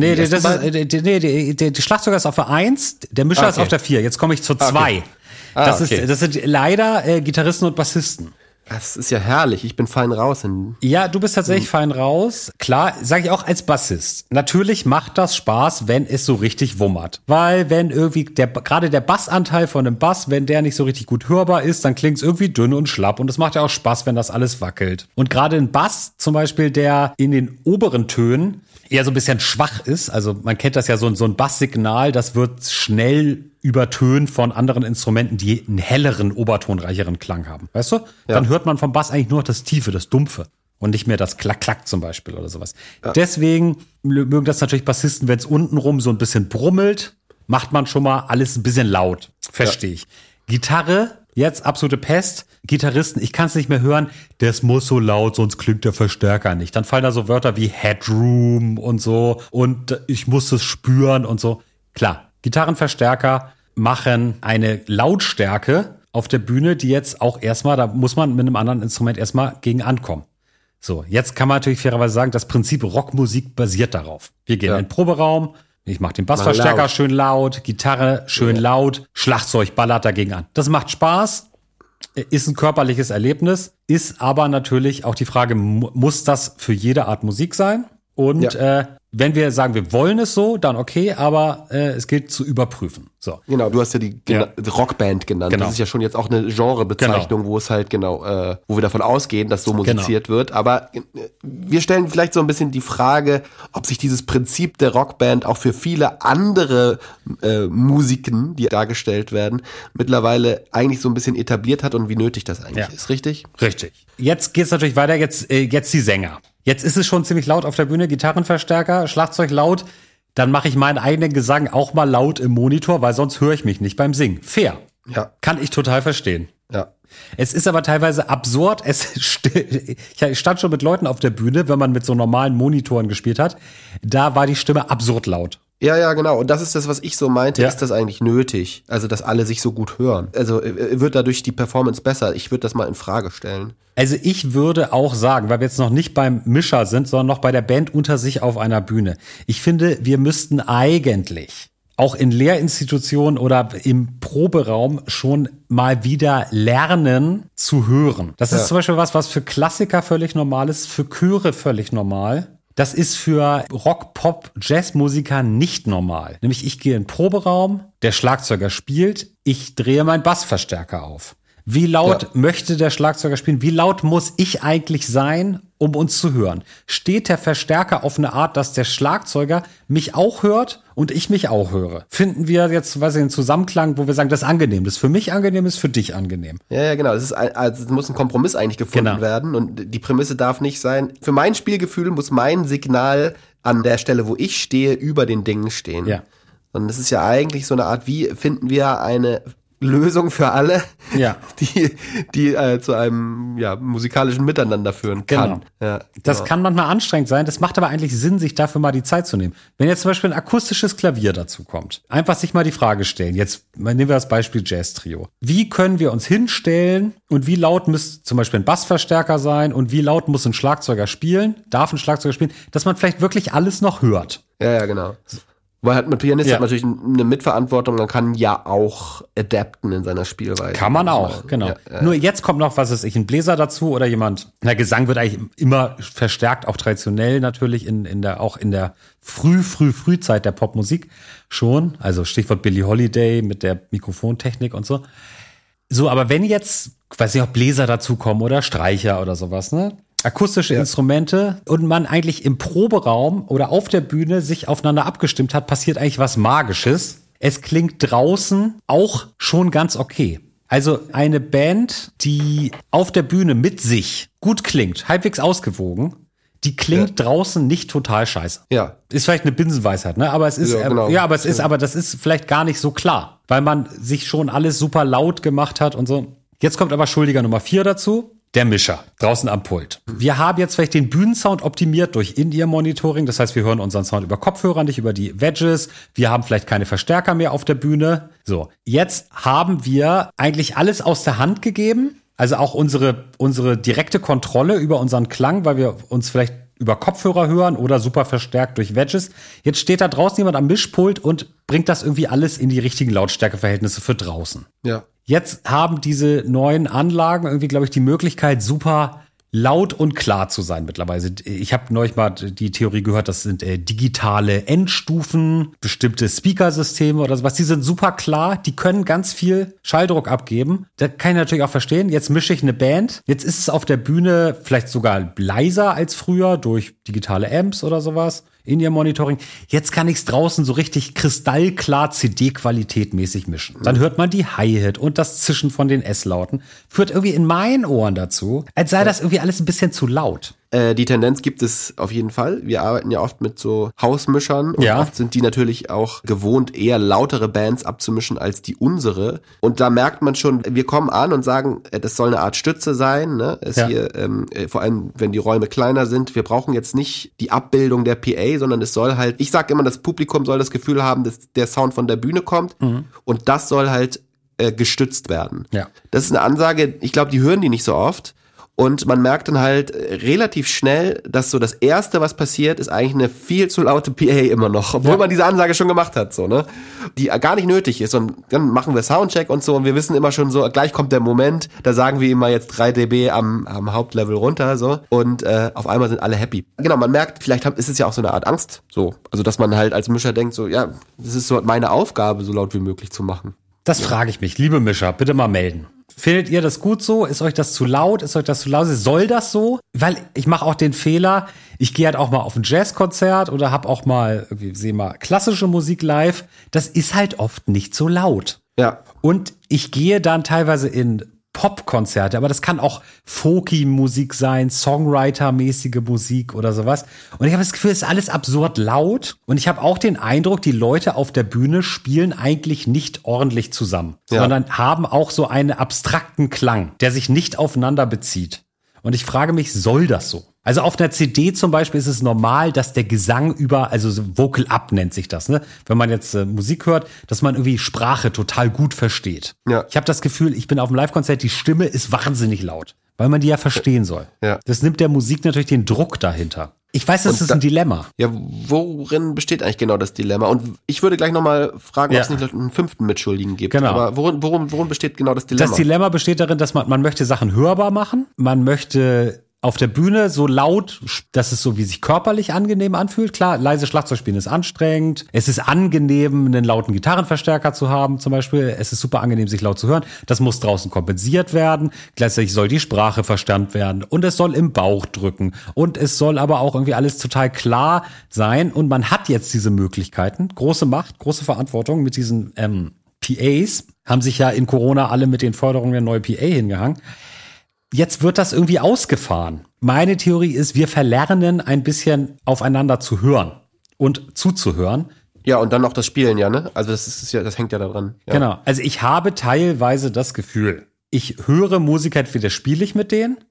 die Schlagzeuger ist auf der 1, der Mischer ist auf der 4. Jetzt komme ich zur 2. Das sind leider Gitarristen und Bassisten. Das ist ja herrlich, ich bin fein raus. Ja, du bist tatsächlich fein raus. Klar, sage ich auch als Bassist. Natürlich macht das Spaß, wenn es so richtig wummert. Weil wenn irgendwie gerade der Bassanteil von einem Bass, wenn der nicht so richtig gut hörbar ist, dann klingt es irgendwie dünn und schlapp. Und es macht ja auch Spaß, wenn das alles wackelt. Und gerade ein Bass zum Beispiel, der in den oberen Tönen eher so ein bisschen schwach ist. Also man kennt das ja, so ein Basssignal, das wird schnell übertönt von anderen Instrumenten, die einen helleren, obertonreicheren Klang haben. Weißt du? Dann hört man vom Bass eigentlich nur das Tiefe, das Dumpfe und nicht mehr das Klack-Klack zum Beispiel oder sowas. Ja. Deswegen mögen das natürlich Bassisten, wenn es untenrum so ein bisschen brummelt, macht man schon mal alles ein bisschen laut. Verstehe ich. Gitarre, jetzt absolute Pest. Gitarristen, ich kann es nicht mehr hören, das muss so laut, sonst klingt der Verstärker nicht. Dann fallen da so Wörter wie Headroom und so und ich muss es spüren und so. Klar. Gitarrenverstärker machen eine Lautstärke auf der Bühne, die jetzt auch erstmal, da muss man mit einem anderen Instrument erstmal gegen ankommen. So, jetzt kann man natürlich fairerweise sagen, das Prinzip Rockmusik basiert darauf. Wir gehen in den Proberaum, ich mache den Bassverstärker schön laut, Gitarre schön laut, Schlagzeug ballert dagegen an. Das macht Spaß, ist ein körperliches Erlebnis, ist aber natürlich auch die Frage, muss das für jede Art Musik sein? Und wenn wir sagen, wir wollen es so, dann okay, aber es gilt zu überprüfen. So. Genau, du hast ja die Rockband genannt. Genau. Das ist ja schon jetzt auch eine Genrebezeichnung, wo es halt wo wir davon ausgehen, dass so musiziert wird. Aber wir stellen vielleicht so ein bisschen die Frage, ob sich dieses Prinzip der Rockband auch für viele andere Musiken, die dargestellt werden, mittlerweile eigentlich so ein bisschen etabliert hat und wie nötig das eigentlich ist, richtig? Richtig. Jetzt geht's natürlich weiter, jetzt die Sänger. Jetzt ist es schon ziemlich laut auf der Bühne, Gitarrenverstärker, Schlagzeug laut. Dann mache ich meinen eigenen Gesang auch mal laut im Monitor, weil sonst höre ich mich nicht beim Singen. Fair. Ja. Kann ich total verstehen. Ja. Es ist aber teilweise absurd. Ich stand schon mit Leuten auf der Bühne, wenn man mit so normalen Monitoren gespielt hat. Da war die Stimme absurd laut. Ja, genau. Und das ist das, was ich so meinte. Ist das eigentlich nötig? Also, dass alle sich so gut hören? Also, wird dadurch die Performance besser? Ich würde das mal in Frage stellen. Also, ich würde auch sagen, weil wir jetzt noch nicht beim Mischer sind, sondern noch bei der Band unter sich auf einer Bühne. Ich finde, wir müssten eigentlich auch in Lehrinstitutionen oder im Proberaum schon mal wieder lernen zu hören. Das ist zum Beispiel was für Klassiker völlig normal ist, für Chöre völlig normal. Das ist für Rock, Pop, Jazzmusiker nicht normal. Nämlich ich gehe in den Proberaum, der Schlagzeuger spielt, ich drehe meinen Bassverstärker auf. Wie laut möchte der Schlagzeuger spielen? Wie laut muss ich eigentlich sein, um uns zu hören? Steht der Verstärker auf eine Art, dass der Schlagzeuger mich auch hört und ich mich auch höre? Finden wir jetzt, weiß ich, einen Zusammenklang, wo wir sagen, das ist angenehm, das ist für mich angenehm, das ist für dich angenehm? Ja, genau. Es muss ein Kompromiss eigentlich gefunden werden und die Prämisse darf nicht sein, für mein Spielgefühl muss mein Signal an der Stelle, wo ich stehe, über den Dingen stehen. Ja. Und das ist ja eigentlich so eine Art, wie finden wir eine Lösung für alle, die zu einem musikalischen Miteinander führen kann. Genau. Ja, das kann manchmal anstrengend sein, das macht aber eigentlich Sinn, sich dafür mal die Zeit zu nehmen. Wenn jetzt zum Beispiel ein akustisches Klavier dazu kommt, einfach sich mal die Frage stellen, jetzt nehmen wir das Beispiel Jazz-Trio. Wie können wir uns hinstellen und wie laut muss zum Beispiel ein Bassverstärker sein und wie laut muss ein Schlagzeuger spielen, darf ein Schlagzeuger spielen, dass man vielleicht wirklich alles noch hört. Ja, genau. Weil halt mit Pianist hat natürlich eine Mitverantwortung, man kann ja auch adapten in seiner Spielweise. Kann man auch, genau. Ja. Nur jetzt kommt noch, was weiß ich, ein Bläser dazu oder jemand. Na, Gesang wird eigentlich immer verstärkt, auch traditionell natürlich auch in der Frühzeit der Popmusik schon. Also Stichwort Billie Holiday mit der Mikrofontechnik und so. So, aber wenn jetzt, weiß ich, auch Bläser dazukommen oder Streicher oder sowas, ne? Akustische Instrumente und man eigentlich im Proberaum oder auf der Bühne sich aufeinander abgestimmt hat, passiert eigentlich was Magisches. Es klingt draußen auch schon ganz okay. Also eine Band, die auf der Bühne mit sich gut klingt, halbwegs ausgewogen, die klingt draußen nicht total scheiße. Ja. Ist vielleicht eine Binsenweisheit, ne? Aber es ist, aber das ist vielleicht gar nicht so klar, weil man sich schon alles super laut gemacht hat und so. Jetzt kommt aber Schuldiger Nummer 4 dazu. Der Mischer, draußen am Pult. Wir haben jetzt vielleicht den Bühnensound optimiert durch In-Ear-Monitoring. Das heißt, wir hören unseren Sound über Kopfhörer, nicht über die Wedges. Wir haben vielleicht keine Verstärker mehr auf der Bühne. So, jetzt haben wir eigentlich alles aus der Hand gegeben. Also auch unsere direkte Kontrolle über unseren Klang, weil wir uns vielleicht über Kopfhörer hören oder super verstärkt durch Wedges. Jetzt steht da draußen jemand am Mischpult und bringt das irgendwie alles in die richtigen Lautstärkeverhältnisse für draußen. Ja. Jetzt haben diese neuen Anlagen irgendwie, glaube ich, die Möglichkeit, super laut und klar zu sein mittlerweile. Ich habe neulich mal die Theorie gehört, das sind digitale Endstufen, bestimmte Speakersysteme oder sowas. Die sind super klar, die können ganz viel Schalldruck abgeben. Das kann ich natürlich auch verstehen. Jetzt mische ich eine Band. Jetzt ist es auf der Bühne vielleicht sogar leiser als früher durch digitale Amps oder sowas. In-Ear-Monitoring. Jetzt kann ich es draußen so richtig kristallklar CD-Qualität mäßig mischen. Dann hört man die Hi-Hat und das Zischen von den S-Lauten. Führt irgendwie in meinen Ohren dazu, als sei das irgendwie alles ein bisschen zu laut. Die Tendenz gibt es auf jeden Fall. Wir arbeiten ja oft mit so Hausmischern und oft sind die natürlich auch gewohnt, eher lautere Bands abzumischen als die unsere. Und da merkt man schon, wir kommen an und sagen, das soll eine Art Stütze sein. Ne? Hier, vor allem, wenn die Räume kleiner sind. Wir brauchen jetzt nicht die Abbildung der PA, sondern es soll halt, ich sage immer, das Publikum soll das Gefühl haben, dass der Sound von der Bühne kommt und das soll halt gestützt werden. Ja. Das ist eine Ansage, ich glaube, die hören die nicht so oft. Und man merkt dann halt relativ schnell, dass so das Erste, was passiert, ist eigentlich eine viel zu laute PA immer noch, obwohl man diese Ansage schon gemacht hat, so, ne? Die gar nicht nötig ist. Und dann machen wir Soundcheck und so und wir wissen immer schon so, gleich kommt der Moment, da sagen wir immer jetzt 3 dB am Hauptlevel runter, so. Und auf einmal sind alle happy. Genau, man merkt, vielleicht ist es ja auch so eine Art Angst, so. Also, dass man halt als Mischer denkt, so, ja, das ist so meine Aufgabe, so laut wie möglich zu machen. Das frage ich mich. Liebe Mischer, bitte mal melden. Findet ihr das gut so? Ist euch das zu laut? Ist euch das zu leise? Soll das so? Weil ich mache auch den Fehler, ich gehe halt auch mal auf ein Jazzkonzert oder hab auch mal, sehe mal klassische Musik live. Das ist halt oft nicht so laut. Ja. Und ich gehe dann teilweise in Popkonzerte, aber das kann auch Folky-Musik sein, Songwriter-mäßige Musik oder sowas. Und ich habe das Gefühl, es ist alles absurd laut. Und ich habe auch den Eindruck, die Leute auf der Bühne spielen eigentlich nicht ordentlich zusammen, sondern haben auch so einen abstrakten Klang, der sich nicht aufeinander bezieht. Und ich frage mich, soll das so? Also auf einer CD zum Beispiel ist es normal, dass der Gesang also so Vocal Up nennt sich das, ne? Wenn man jetzt Musik hört, dass man irgendwie Sprache total gut versteht. Ja. Ich habe das Gefühl, ich bin auf einem Live-Konzert, die Stimme ist wahnsinnig laut, weil man die ja verstehen soll. Ja. Das nimmt der Musik natürlich den Druck dahinter. Ich weiß, das ist ein Dilemma. Ja, worin besteht eigentlich genau das Dilemma? Und ich würde gleich nochmal fragen, ob es nicht einen 5. Mitschuldigen gibt. Genau. Aber worin besteht genau das Dilemma? Das Dilemma besteht darin, dass man möchte Sachen hörbar machen, man möchte auf der Bühne so laut, dass es so wie sich körperlich angenehm anfühlt. Klar, leise Schlagzeug spielen ist anstrengend. Es ist angenehm, einen lauten Gitarrenverstärker zu haben zum Beispiel. Es ist super angenehm, sich laut zu hören. Das muss draußen kompensiert werden. Gleichzeitig soll die Sprache verstanden werden. Und es soll im Bauch drücken. Und es soll aber auch irgendwie alles total klar sein. Und man hat jetzt diese Möglichkeiten. Große Macht, große Verantwortung mit diesen PAs. Haben sich ja in Corona alle mit den Förderungen der neue PA hingehangen. Jetzt wird das irgendwie ausgefahren. Meine Theorie ist, wir verlernen ein bisschen aufeinander zu hören und zuzuhören. Ja, und dann noch das Spielen, ja, ne? Also das hängt ja da dran. Ja. Genau. Also ich habe teilweise das Gefühl, ich höre Musiker, entweder spiele ich mit denen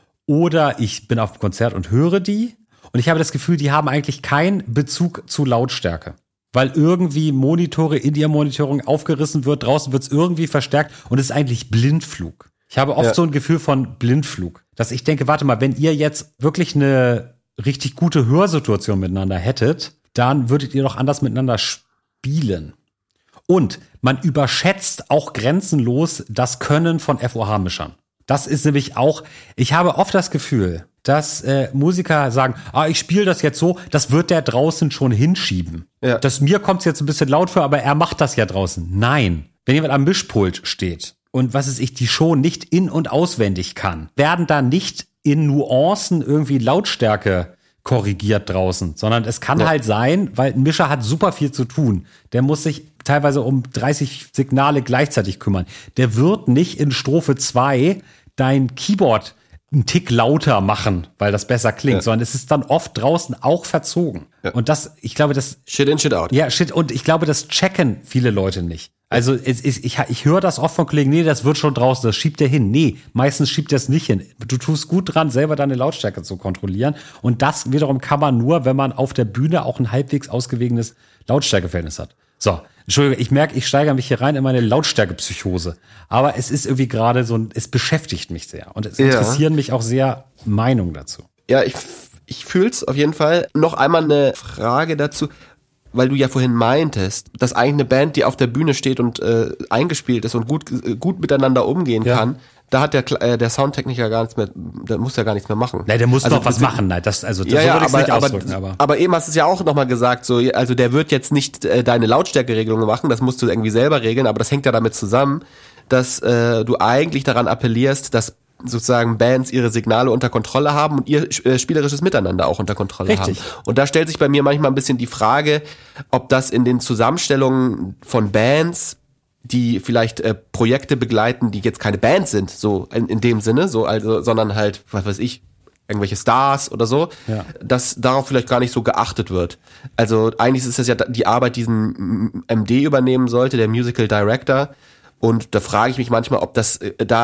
oder ich bin auf dem Konzert und höre die. Und ich habe das Gefühl, die haben eigentlich keinen Bezug zu Lautstärke. Weil irgendwie Monitore in ihr Monitoring aufgerissen wird, draußen wird es irgendwie verstärkt und es ist eigentlich Blindflug. Ich habe oft so ein Gefühl von Blindflug, dass ich denke, warte mal, wenn ihr jetzt wirklich eine richtig gute Hörsituation miteinander hättet, dann würdet ihr doch anders miteinander spielen. Und man überschätzt auch grenzenlos das Können von FOH-Mischern. Das ist nämlich auch, ich habe oft das Gefühl, dass Musiker sagen, ich spiele das jetzt so, das wird der draußen schon hinschieben. Ja. Mir kommt es jetzt ein bisschen laut vor, aber er macht das ja draußen. Nein, wenn jemand am Mischpult steht und die Show nicht in- und auswendig kann, werden da nicht in Nuancen irgendwie Lautstärke korrigiert draußen, sondern es kann halt sein, weil ein Mischer hat super viel zu tun. Der muss sich teilweise um 30 Signale gleichzeitig kümmern. Der wird nicht in Strophe 2 dein Keyboard einen Tick lauter machen, weil das besser klingt, sondern es ist dann oft draußen auch verzogen. Ja. Und ich glaube, das Shit in, Shit out. Ja, Shit, und ich glaube, das checken viele Leute nicht. Also ich höre das oft von Kollegen, nee, das wird schon draußen, das schiebt der hin. Nee, meistens schiebt er es nicht hin. Du tust gut dran, selber deine Lautstärke zu kontrollieren. Und das wiederum kann man nur, wenn man auf der Bühne auch ein halbwegs ausgewogenes Lautstärkeverhältnis hat. So, Entschuldigung, ich merke, ich steigere mich hier rein in meine Lautstärkepsychose. Aber es ist irgendwie gerade es beschäftigt mich sehr. Und es interessieren mich auch sehr Meinungen dazu. Ja, ich fühl's auf jeden Fall. Noch einmal eine Frage dazu. Weil du ja vorhin meintest, dass eigentlich eine Band, die auf der Bühne steht und eingespielt ist und gut miteinander umgehen kann, da hat der Soundtechniker gar nichts mehr, der muss ja gar nichts mehr machen. Nein, der muss noch was machen. Nein, so würde ich es nicht ausdrücken. Aber eben hast du es ja auch nochmal gesagt, so, also der wird jetzt nicht deine Lautstärkeregelung machen, das musst du irgendwie selber regeln, aber das hängt ja damit zusammen, dass du eigentlich daran appellierst, dass sozusagen Bands ihre Signale unter Kontrolle haben und ihr spielerisches Miteinander auch unter Kontrolle haben. Und da stellt sich bei mir manchmal ein bisschen die Frage, ob das in den Zusammenstellungen von Bands, die vielleicht Projekte begleiten, die jetzt keine Bands sind, so in dem Sinne, sondern halt, was weiß ich, irgendwelche Stars oder so, dass darauf vielleicht gar nicht so geachtet wird. Also eigentlich ist das ja die Arbeit, die diesen MD übernehmen sollte, der Musical Director. Und da frage ich mich manchmal, ob das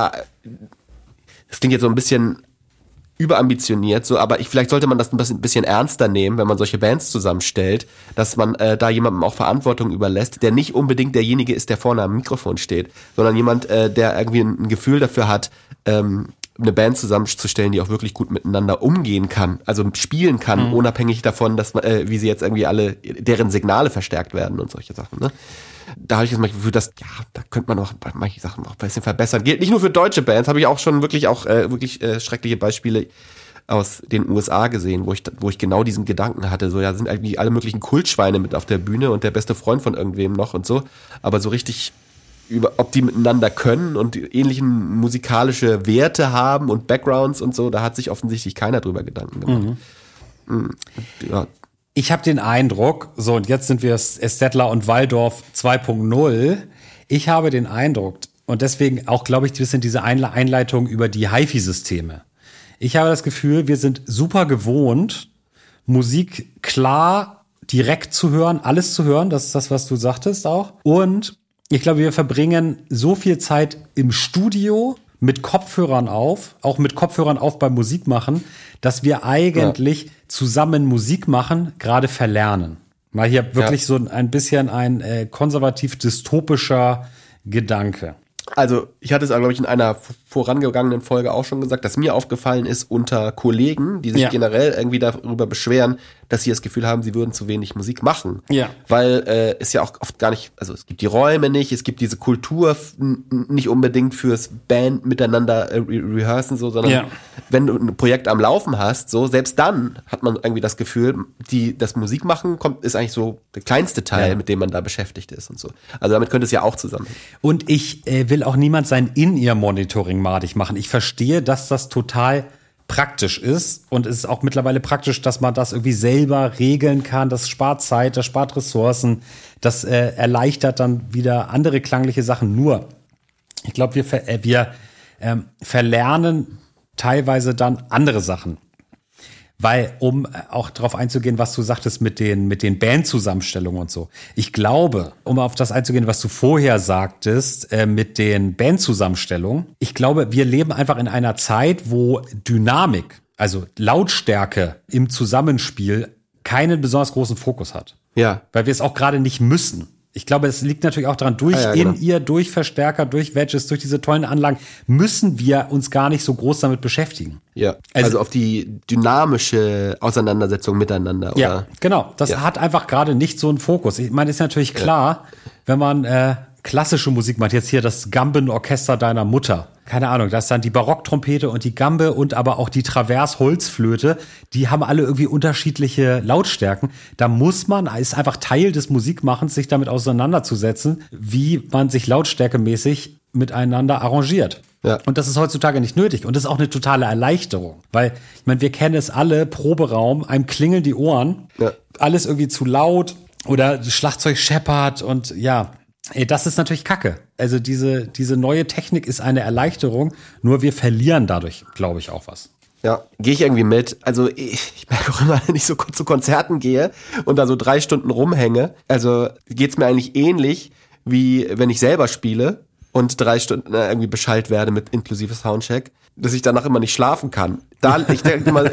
das klingt jetzt so ein bisschen überambitioniert, so, aber vielleicht sollte man das ein bisschen ernster nehmen, wenn man solche Bands zusammenstellt, dass man da jemandem auch Verantwortung überlässt, der nicht unbedingt derjenige ist, der vorne am Mikrofon steht, sondern jemand, der irgendwie ein Gefühl dafür hat, eine Band zusammenzustellen, die auch wirklich gut miteinander umgehen kann, also spielen kann, unabhängig davon, dass wie sie jetzt irgendwie alle, deren Signale verstärkt werden und solche Sachen, ne? Da habe ich jetzt mal das Gefühl, dass, da könnte man noch manche Sachen noch ein bisschen verbessern. Gilt nicht nur für deutsche Bands, habe ich auch schon wirklich schreckliche Beispiele aus den USA gesehen, wo ich genau diesen Gedanken hatte. So, sind irgendwie alle möglichen Kultschweine mit auf der Bühne und der beste Freund von irgendwem noch und so. Aber so richtig ob die miteinander können und ähnlichen musikalische Werte haben und Backgrounds und so, da hat sich offensichtlich keiner drüber Gedanken gemacht. Ja. Ich habe den Eindruck, so, und jetzt sind wir Stettler und Waldorf 2.0. Ich habe den Eindruck, und deswegen auch, glaube ich, ein bisschen diese Einleitung über die HiFi-Systeme. Ich habe das Gefühl, wir sind super gewohnt, Musik klar, direkt zu hören, alles zu hören. Das ist das, was du sagtest auch. Und ich glaube, wir verbringen so viel Zeit im Studio mit Kopfhörern auf, auch mit Kopfhörern auf beim Musikmachen, dass wir eigentlich zusammen Musik machen, gerade verlernen. Mal hier wirklich so ein bisschen ein konservativ-dystopischer Gedanke. Also ich hatte es, glaube ich, in einer vorangegangenen Folge auch schon gesagt, dass mir aufgefallen ist unter Kollegen, die sich generell irgendwie darüber beschweren, dass sie das Gefühl haben, sie würden zu wenig Musik machen. Ja. Weil es ja auch oft gar nicht, also es gibt die Räume nicht, es gibt diese Kultur nicht unbedingt fürs Band miteinander rehearsen, so, sondern wenn du ein Projekt am Laufen hast, so, selbst dann hat man irgendwie das Gefühl, das Musikmachen ist eigentlich so der kleinste Teil, mit dem man da beschäftigt ist und so. Also damit könnte es ja auch zusammen. Und ich will auch niemand sein In-Ear-Monitoring madig machen. Ich verstehe, dass das total praktisch ist und es ist auch mittlerweile praktisch, dass man das irgendwie selber regeln kann. Das spart Zeit, das spart Ressourcen, das erleichtert dann wieder andere klangliche Sachen. Nur, ich glaube, wir verlernen teilweise dann andere Sachen. Weil, um auch darauf einzugehen, was du sagtest mit den Bandzusammenstellungen und so. Ich glaube, um auf das einzugehen, was du vorher sagtest, mit den Bandzusammenstellungen. Ich glaube, wir leben einfach in einer Zeit, wo Dynamik, also Lautstärke im Zusammenspiel keinen besonders großen Fokus hat. Ja. Weil wir es auch gerade nicht müssen. Ich glaube, es liegt natürlich auch daran, durch Verstärker, durch Wedges, durch diese tollen Anlagen, müssen wir uns gar nicht so groß damit beschäftigen. Ja, also auf die dynamische Auseinandersetzung miteinander. Oder? Ja, genau. Das hat einfach gerade nicht so einen Fokus. Ich meine, ist natürlich klar, wenn man klassische Musik macht, jetzt hier das Gambenorchester deiner Mutter. Keine Ahnung, das ist dann die Barocktrompete und die Gambe und aber auch die Travers-Holzflöte. Die haben alle irgendwie unterschiedliche Lautstärken. Da ist einfach Teil des Musikmachens, sich damit auseinanderzusetzen, wie man sich lautstärkemäßig miteinander arrangiert. Ja. Und das ist heutzutage nicht nötig. Und das ist auch eine totale Erleichterung. Weil, ich meine, wir kennen es alle, Proberaum, einem klingeln die Ohren, alles irgendwie zu laut oder das Schlagzeug scheppert und das ist natürlich Kacke. Also diese neue Technik ist eine Erleichterung, nur wir verlieren dadurch, glaube ich, auch was. Ja, gehe ich irgendwie mit. Also ich merke auch immer, wenn ich so zu Konzerten gehe und da so 3 Stunden rumhänge, also geht's mir eigentlich ähnlich, wie wenn ich selber spiele und 3 Stunden irgendwie beschallt werde mit inklusive Soundcheck, dass ich danach immer nicht schlafen kann. Ich denke immer,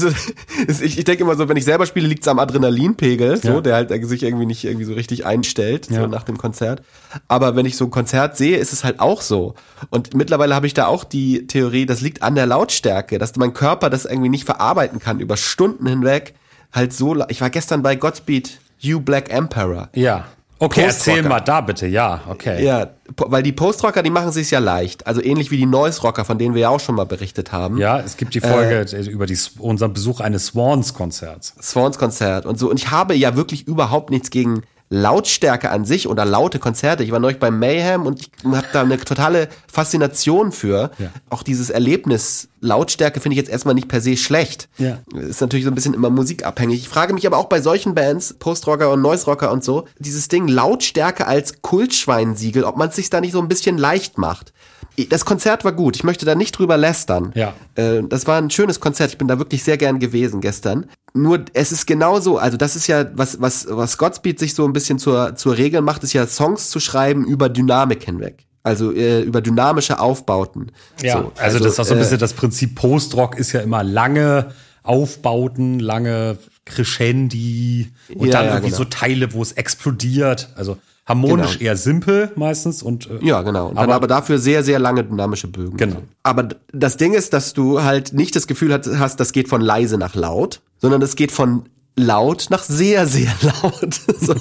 ich denke immer so, wenn ich selber spiele, liegt's am Adrenalinpegel, so, der halt sich irgendwie nicht irgendwie so richtig einstellt, so nach dem Konzert. Aber wenn ich so ein Konzert sehe, ist es halt auch so. Und mittlerweile habe ich da auch die Theorie, das liegt an der Lautstärke, dass mein Körper das irgendwie nicht verarbeiten kann über Stunden hinweg. Halt so, ich war gestern bei Godspeed You Black Emperor. Ja. Okay, erzähl mal da bitte, okay. Ja, weil die Postrocker, die machen es sich ja leicht. Also ähnlich wie die Noise Rocker, von denen wir ja auch schon mal berichtet haben. Ja, es gibt die Folge über unseren Besuch eines Swans-Konzerts. Swans-Konzert und so. Und ich habe ja wirklich überhaupt nichts gegen Lautstärke an sich oder laute Konzerte. Ich war neulich beim Mayhem und ich habe da eine totale Faszination für. Ja. Auch dieses Erlebnis, Lautstärke finde ich jetzt erstmal nicht per se schlecht. Ja. Ist natürlich so ein bisschen immer musikabhängig. Ich frage mich aber auch bei solchen Bands, Postrocker und Noise Rocker und so, dieses Ding Lautstärke als Kultschweinsiegel, ob man es sich da nicht so ein bisschen leicht macht. Das Konzert war gut. Ich möchte da nicht drüber lästern. Ja. Das war ein schönes Konzert. Ich bin da wirklich sehr gern gewesen gestern. Nur es ist genauso, also das ist ja, was Godspeed sich so ein bisschen zur Regel macht, ist ja Songs zu schreiben über Dynamik hinweg. Also über dynamische Aufbauten. Ja, so, also das ist auch so ein bisschen das Prinzip Postrock ist ja immer lange Aufbauten, lange Crescendi und dann irgendwie so Teile, wo es explodiert. Also harmonisch eher simpel meistens und ja, genau. Und dann aber dafür sehr, sehr lange dynamische Bögen. Genau. Aber das Ding ist, dass du halt nicht das Gefühl hast, das geht von leise nach laut, sondern es geht von laut nach sehr, sehr laut. So.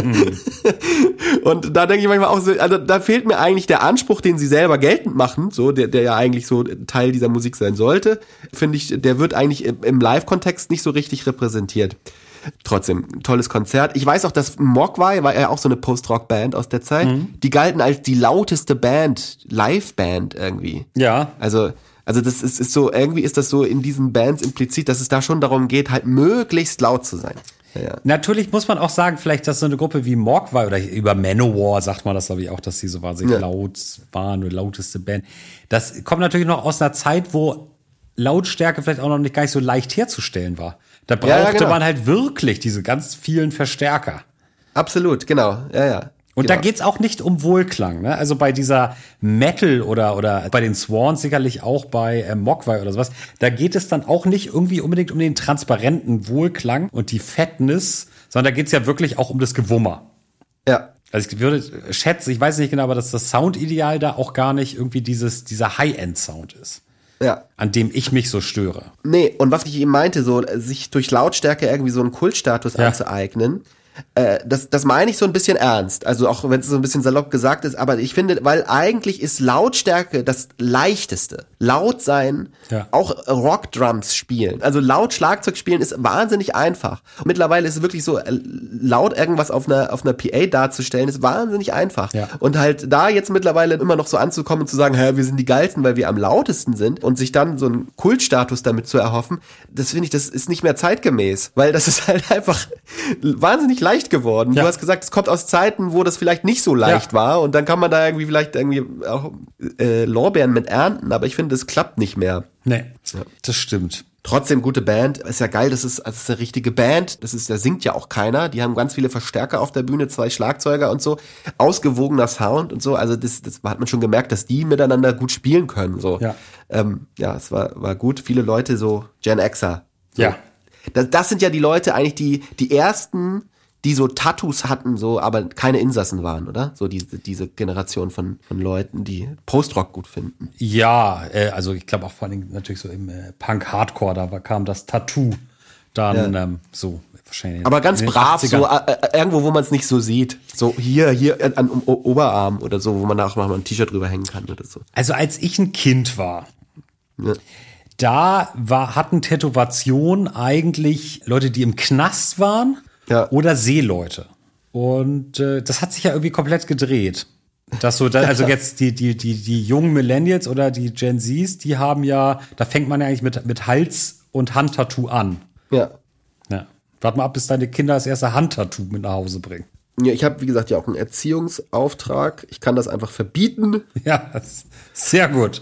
Und da denke ich manchmal auch so, also da fehlt mir eigentlich der Anspruch, den sie selber geltend machen, so der ja eigentlich so Teil dieser Musik sein sollte, finde ich, der wird eigentlich im Live-Kontext nicht so richtig repräsentiert. Trotzdem, tolles Konzert. Ich weiß auch, dass Mogwai war ja auch so eine Post-Rock-Band aus der Zeit. Die galten als die lauteste Band, Live-Band irgendwie. Ja. Also das ist so, irgendwie ist das so in diesen Bands implizit, dass es da schon darum geht, halt möglichst laut zu sein. Ja. Natürlich muss man auch sagen, vielleicht, dass so eine Gruppe wie Mogwai oder über Manowar sagt man das, glaube ich, auch, dass sie so wahnsinnig laut waren oder lauteste Band. Das kommt natürlich noch aus einer Zeit, wo Lautstärke vielleicht auch noch nicht gar nicht so leicht herzustellen war. Da brauchte man halt wirklich diese ganz vielen Verstärker. Absolut, genau. Ja. Und da geht's auch nicht um Wohlklang, ne? Also bei dieser Metal oder bei den Swans sicherlich auch bei Mogwai oder sowas, da geht es dann auch nicht irgendwie unbedingt um den transparenten Wohlklang und die Fatness, sondern da geht's ja wirklich auch um das Gewummer. Ja. Also ich würde schätzen, ich weiß nicht genau, aber dass das Soundideal da auch gar nicht irgendwie dieser High-End-Sound ist. an dem ich mich so störe. Nee, und was ich eben meinte, so sich durch Lautstärke irgendwie so einen Kultstatus anzueignen, das meine ich so ein bisschen ernst. Also auch wenn es so ein bisschen salopp gesagt ist, aber ich finde, weil eigentlich ist Lautstärke das Leichteste. Laut sein, auch Rockdrums spielen. Also laut Schlagzeug spielen ist wahnsinnig einfach. Und mittlerweile ist es wirklich so, laut irgendwas auf einer PA darzustellen, ist wahnsinnig einfach. Ja. Und halt da jetzt mittlerweile immer noch so anzukommen und zu sagen, wir sind die Geilsten, weil wir am lautesten sind und sich dann so einen Kultstatus damit zu erhoffen, das finde ich, das ist nicht mehr zeitgemäß. Weil das ist halt einfach wahnsinnig leicht geworden. Ja. Du hast gesagt, es kommt aus Zeiten, wo das vielleicht nicht so leicht war und dann kann man da irgendwie vielleicht auch Lorbeeren mit ernten, aber ich finde, das klappt nicht mehr. Nee, das stimmt. Trotzdem gute Band, ist ja geil, das ist eine richtige Band, da singt ja auch keiner, die haben ganz viele Verstärker auf der Bühne, 2 Schlagzeuger und so, ausgewogener Sound und so, also das hat man schon gemerkt, dass die miteinander gut spielen können, so. Es war gut, viele Leute, so Gen Xer. So. Ja. Das sind ja die Leute eigentlich, die ersten, die so Tattoos hatten, so, aber keine Insassen waren, oder? So diese Generation von Leuten, die Post-Rock gut finden. Ja, also ich glaube auch vor allem natürlich so im Punk-Hardcore, da kam das Tattoo dann so wahrscheinlich. Aber ganz brav, 80ern. So irgendwo, wo man es nicht so sieht. So hier an Oberarm oder so, wo man auch mal ein T-Shirt drüber hängen kann oder so. Also als ich ein Kind war, da hatten Tätowation eigentlich Leute, die im Knast waren. Ja. Oder Seeleute. Und das hat sich ja irgendwie komplett gedreht. Also jetzt die jungen Millennials oder die Gen Zs, die haben ja, da fängt man ja eigentlich mit Hals- und Handtattoo an. Ja. Warte mal ab, bis deine Kinder das erste Handtattoo mit nach Hause bringen. Ja, ich habe, wie gesagt, ja auch einen Erziehungsauftrag. Ich kann das einfach verbieten. Ja, sehr gut.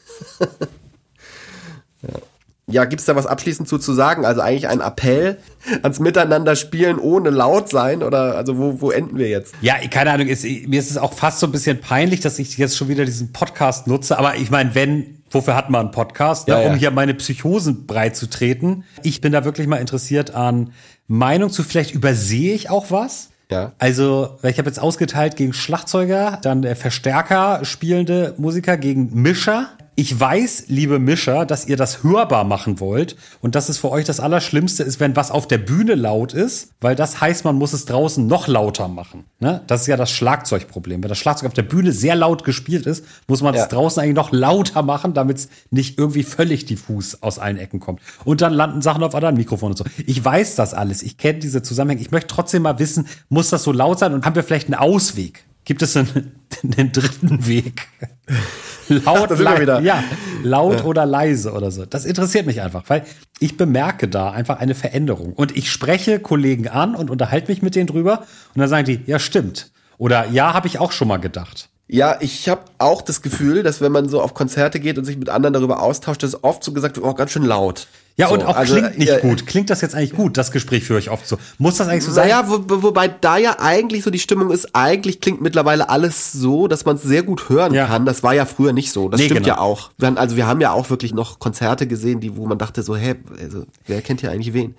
Ja, gibt's da was abschließend zu sagen? Also eigentlich ein Appell ans Miteinander spielen ohne laut sein oder also wo enden wir jetzt? Ja, keine Ahnung, mir ist es auch fast so ein bisschen peinlich, dass ich jetzt schon wieder diesen Podcast nutze, aber ich meine, wofür hat man einen Podcast? Um hier meine Psychosen breit zu treten. Ich bin da wirklich mal interessiert an Meinung zu, vielleicht übersehe ich auch was. Ja. Also, ich habe jetzt ausgeteilt gegen Schlagzeuger, dann Verstärker spielende Musiker gegen Mischer. Ich weiß, liebe Mischer, dass ihr das hörbar machen wollt und dass es für euch das Allerschlimmste ist, wenn was auf der Bühne laut ist, weil das heißt, man muss es draußen noch lauter machen. Ne? Das ist ja das Schlagzeugproblem. Wenn das Schlagzeug auf der Bühne sehr laut gespielt ist, muss man es draußen eigentlich noch lauter machen, damit es nicht irgendwie völlig diffus aus allen Ecken kommt. Und dann landen Sachen auf anderen Mikrofonen und so. Ich weiß das alles. Ich kenne diese Zusammenhänge. Ich möchte trotzdem mal wissen, muss das so laut sein und haben wir vielleicht einen Ausweg? Gibt es einen dritten Weg? Laut oder leise oder so. Das interessiert mich einfach, weil ich bemerke da einfach eine Veränderung. Und ich spreche Kollegen an und unterhalte mich mit denen drüber. Und dann sagen die, ja, stimmt. Oder ja, habe ich auch schon mal gedacht. Ja, ich habe auch das Gefühl, dass wenn man so auf Konzerte geht und sich mit anderen darüber austauscht, dass oft so gesagt wird, ganz schön laut. Ja, so, und auch klingt nicht gut. Klingt das jetzt eigentlich gut? Das Gespräch führe ich oft so. Muss das eigentlich so sein? Naja, wobei da ja eigentlich so die Stimmung ist, eigentlich klingt mittlerweile alles so, dass man es sehr gut hören kann. Das war ja früher nicht so. Das stimmt ja auch. Wir haben ja auch wirklich noch Konzerte gesehen, wo man dachte so, wer kennt hier eigentlich wen?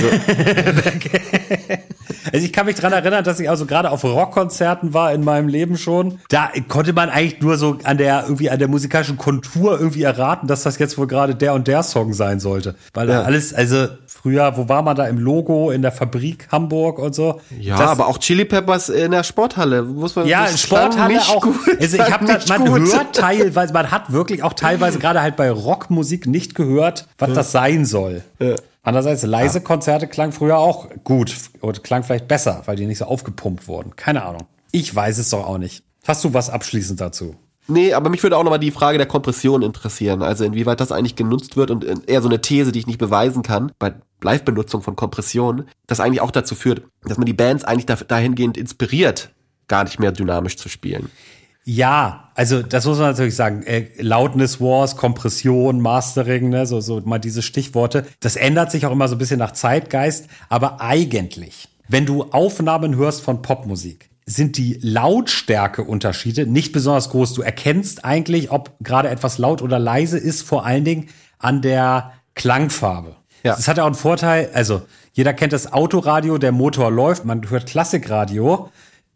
Also ich kann mich dran erinnern, dass ich also gerade auf Rockkonzerten war in meinem Leben schon. Da konnte man eigentlich nur so an der musikalischen Kontur irgendwie erraten, dass das jetzt wohl gerade der und der Song sein sollte. Weil alles, also früher, wo war man da im Logo, in der Fabrik Hamburg und so? Ja, aber auch Chili Peppers in der Sporthalle. Muss man in Sporthalle auch. Gut, also ich habe hört teilweise, man hat wirklich auch teilweise gerade halt bei Rockmusik nicht gehört, was das sein soll. Ja. Andererseits, leise Konzerte klang früher auch gut oder klang vielleicht besser, weil die nicht so aufgepumpt wurden. Keine Ahnung. Ich weiß es doch auch nicht. Hast du was abschließend dazu? Nee, aber mich würde auch nochmal die Frage der Kompression interessieren. Also inwieweit das eigentlich genutzt wird und eher so eine These, die ich nicht beweisen kann, bei Live-Benutzung von Kompression, das eigentlich auch dazu führt, dass man die Bands eigentlich dahingehend inspiriert, gar nicht mehr dynamisch zu spielen. Ja, also das muss man natürlich sagen. Loudness Wars, Kompression, Mastering, ne, so mal diese Stichworte. Das ändert sich auch immer so ein bisschen nach Zeitgeist. Aber eigentlich, wenn du Aufnahmen hörst von Popmusik, sind die Lautstärkeunterschiede nicht besonders groß. Du erkennst eigentlich, ob gerade etwas laut oder leise ist, vor allen Dingen an der Klangfarbe. Ja. Das hat ja auch einen Vorteil, also jeder kennt das Autoradio, der Motor läuft, man hört Klassikradio,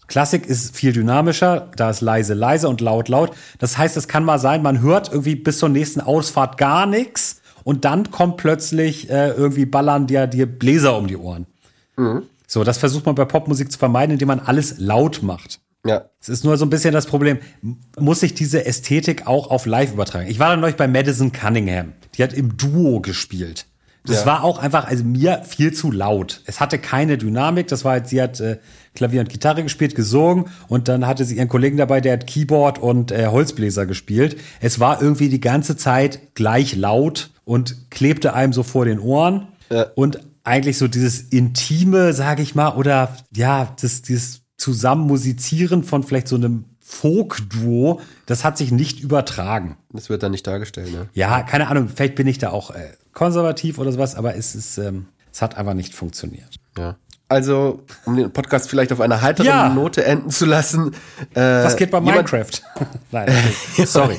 Klassik ist viel dynamischer, da ist leise, leise und laut, laut. Das heißt, es kann mal sein, man hört irgendwie bis zur nächsten Ausfahrt gar nichts und dann kommt plötzlich irgendwie ballern dir Bläser um die Ohren. Mhm. So, das versucht man bei Popmusik zu vermeiden, indem man alles laut macht. Ja. Es ist nur so ein bisschen das Problem, muss ich diese Ästhetik auch auf Live übertragen? Ich war dann neulich bei Madison Cunningham. Die hat im Duo gespielt. Das war auch einfach, also mir viel zu laut. Es hatte keine Dynamik. Das war halt, sie hat Klavier und Gitarre gespielt, gesungen und dann hatte sie ihren Kollegen dabei, der hat Keyboard und Holzbläser gespielt. Es war irgendwie die ganze Zeit gleich laut und klebte einem so vor den Ohren. Ja. Und eigentlich so dieses Intime, sage ich mal, oder ja, dieses Zusammenmusizieren von vielleicht so einem Folk-Duo, das hat sich nicht übertragen. Das wird dann nicht dargestellt, ne? Ja, keine Ahnung, vielleicht bin ich da auch konservativ oder sowas, aber es hat einfach nicht funktioniert. Ja. Also, um den Podcast vielleicht auf einer heiteren Note enden zu lassen. Was geht bei Minecraft? Nein, sorry.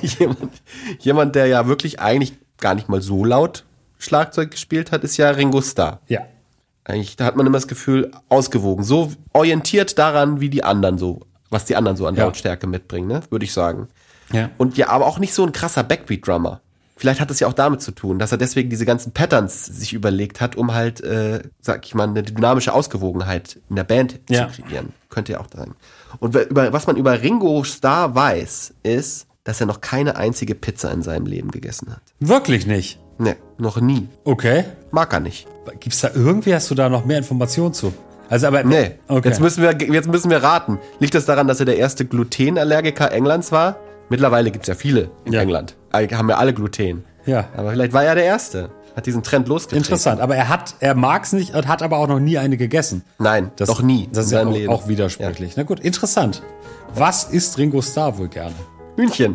Jemand, der ja wirklich eigentlich gar nicht mal so laut Schlagzeug gespielt hat, ist ja Ringo Starr. Ja. Eigentlich, da hat man immer das Gefühl, ausgewogen. So orientiert daran, wie die anderen so, was die anderen so an Lautstärke mitbringen, ne? Würde ich sagen. Ja. Und ja, aber auch nicht so ein krasser Backbeat-Drummer. Vielleicht hat das ja auch damit zu tun, dass er deswegen diese ganzen Patterns sich überlegt hat, um halt, sag ich mal, eine dynamische Ausgewogenheit in der Band zu kreieren. Könnte ja auch sein. Und was man über Ringo Starr weiß, ist, dass er noch keine einzige Pizza in seinem Leben gegessen hat. Wirklich nicht? Nee, noch nie. Okay. Mag er nicht. Gibt's da irgendwie, hast du da noch mehr Informationen zu? Also aber nee. Okay. Jetzt müssen wir raten. Liegt das daran, dass er der erste Glutenallergiker Englands war? Mittlerweile gibt's ja viele in England. Haben ja alle Gluten. Ja. Aber vielleicht war er der Erste. Hat diesen Trend losgetreten. Interessant. Aber er mag's nicht und hat aber auch noch nie eine gegessen. Nein, noch nie. Das ist ja auch widersprüchlich. Ja. Na gut, interessant. Was isst Ringo Starr wohl gerne? Hühnchen.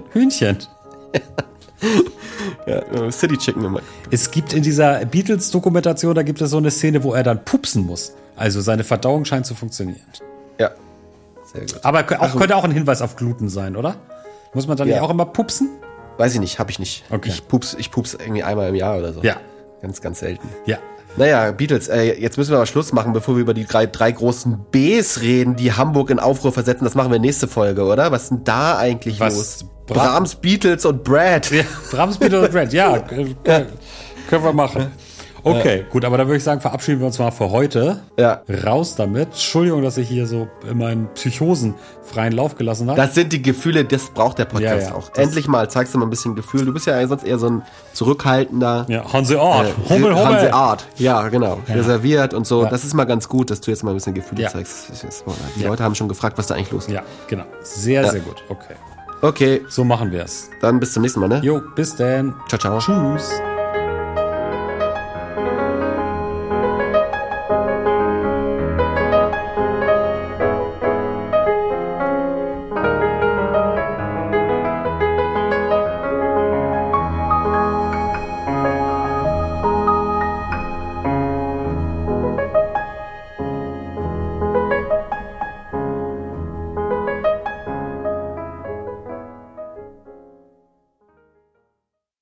Ja, City Chicken immer. Es gibt in dieser Beatles-Dokumentation, da gibt es so eine Szene, wo er dann pupsen muss. Also seine Verdauung scheint zu funktionieren. Ja, sehr gut. Aber könnte auch ein Hinweis auf Gluten sein, oder? Muss man dann nicht auch immer pupsen? Weiß ich nicht, habe ich nicht. Okay. Ich pups irgendwie einmal im Jahr oder so. Ja. Ganz, ganz selten. Ja. Naja, Beatles, jetzt müssen wir aber Schluss machen, bevor wir über die drei großen Bs reden, die Hamburg in Aufruhr versetzen. Das machen wir nächste Folge, oder? Was ist denn da eigentlich los? Brahms, Beatles und Brad. Ja, Brahms, Beatles und Brad, ja. Können wir machen. Okay, gut, aber dann würde ich sagen, verabschieden wir uns mal für heute. Ja. Raus damit. Entschuldigung, dass ich hier so in meinen Psychosen freien Lauf gelassen habe. Das sind die Gefühle, das braucht der Podcast auch. Endlich mal, zeigst du mal ein bisschen Gefühl. Du bist ja sonst eher so ein zurückhaltender... Ja, Hanseart. Hummel. Hanseart, ja, genau. Ja. Reserviert und so. Ja. Das ist mal ganz gut, dass du jetzt mal ein bisschen Gefühle zeigst. Die Leute haben schon gefragt, was da eigentlich los ist. Ja, genau. Sehr, sehr gut. Okay. Okay. So machen wir es. Dann bis zum nächsten Mal, ne? Jo, bis dann. Ciao, ciao. Tschüss.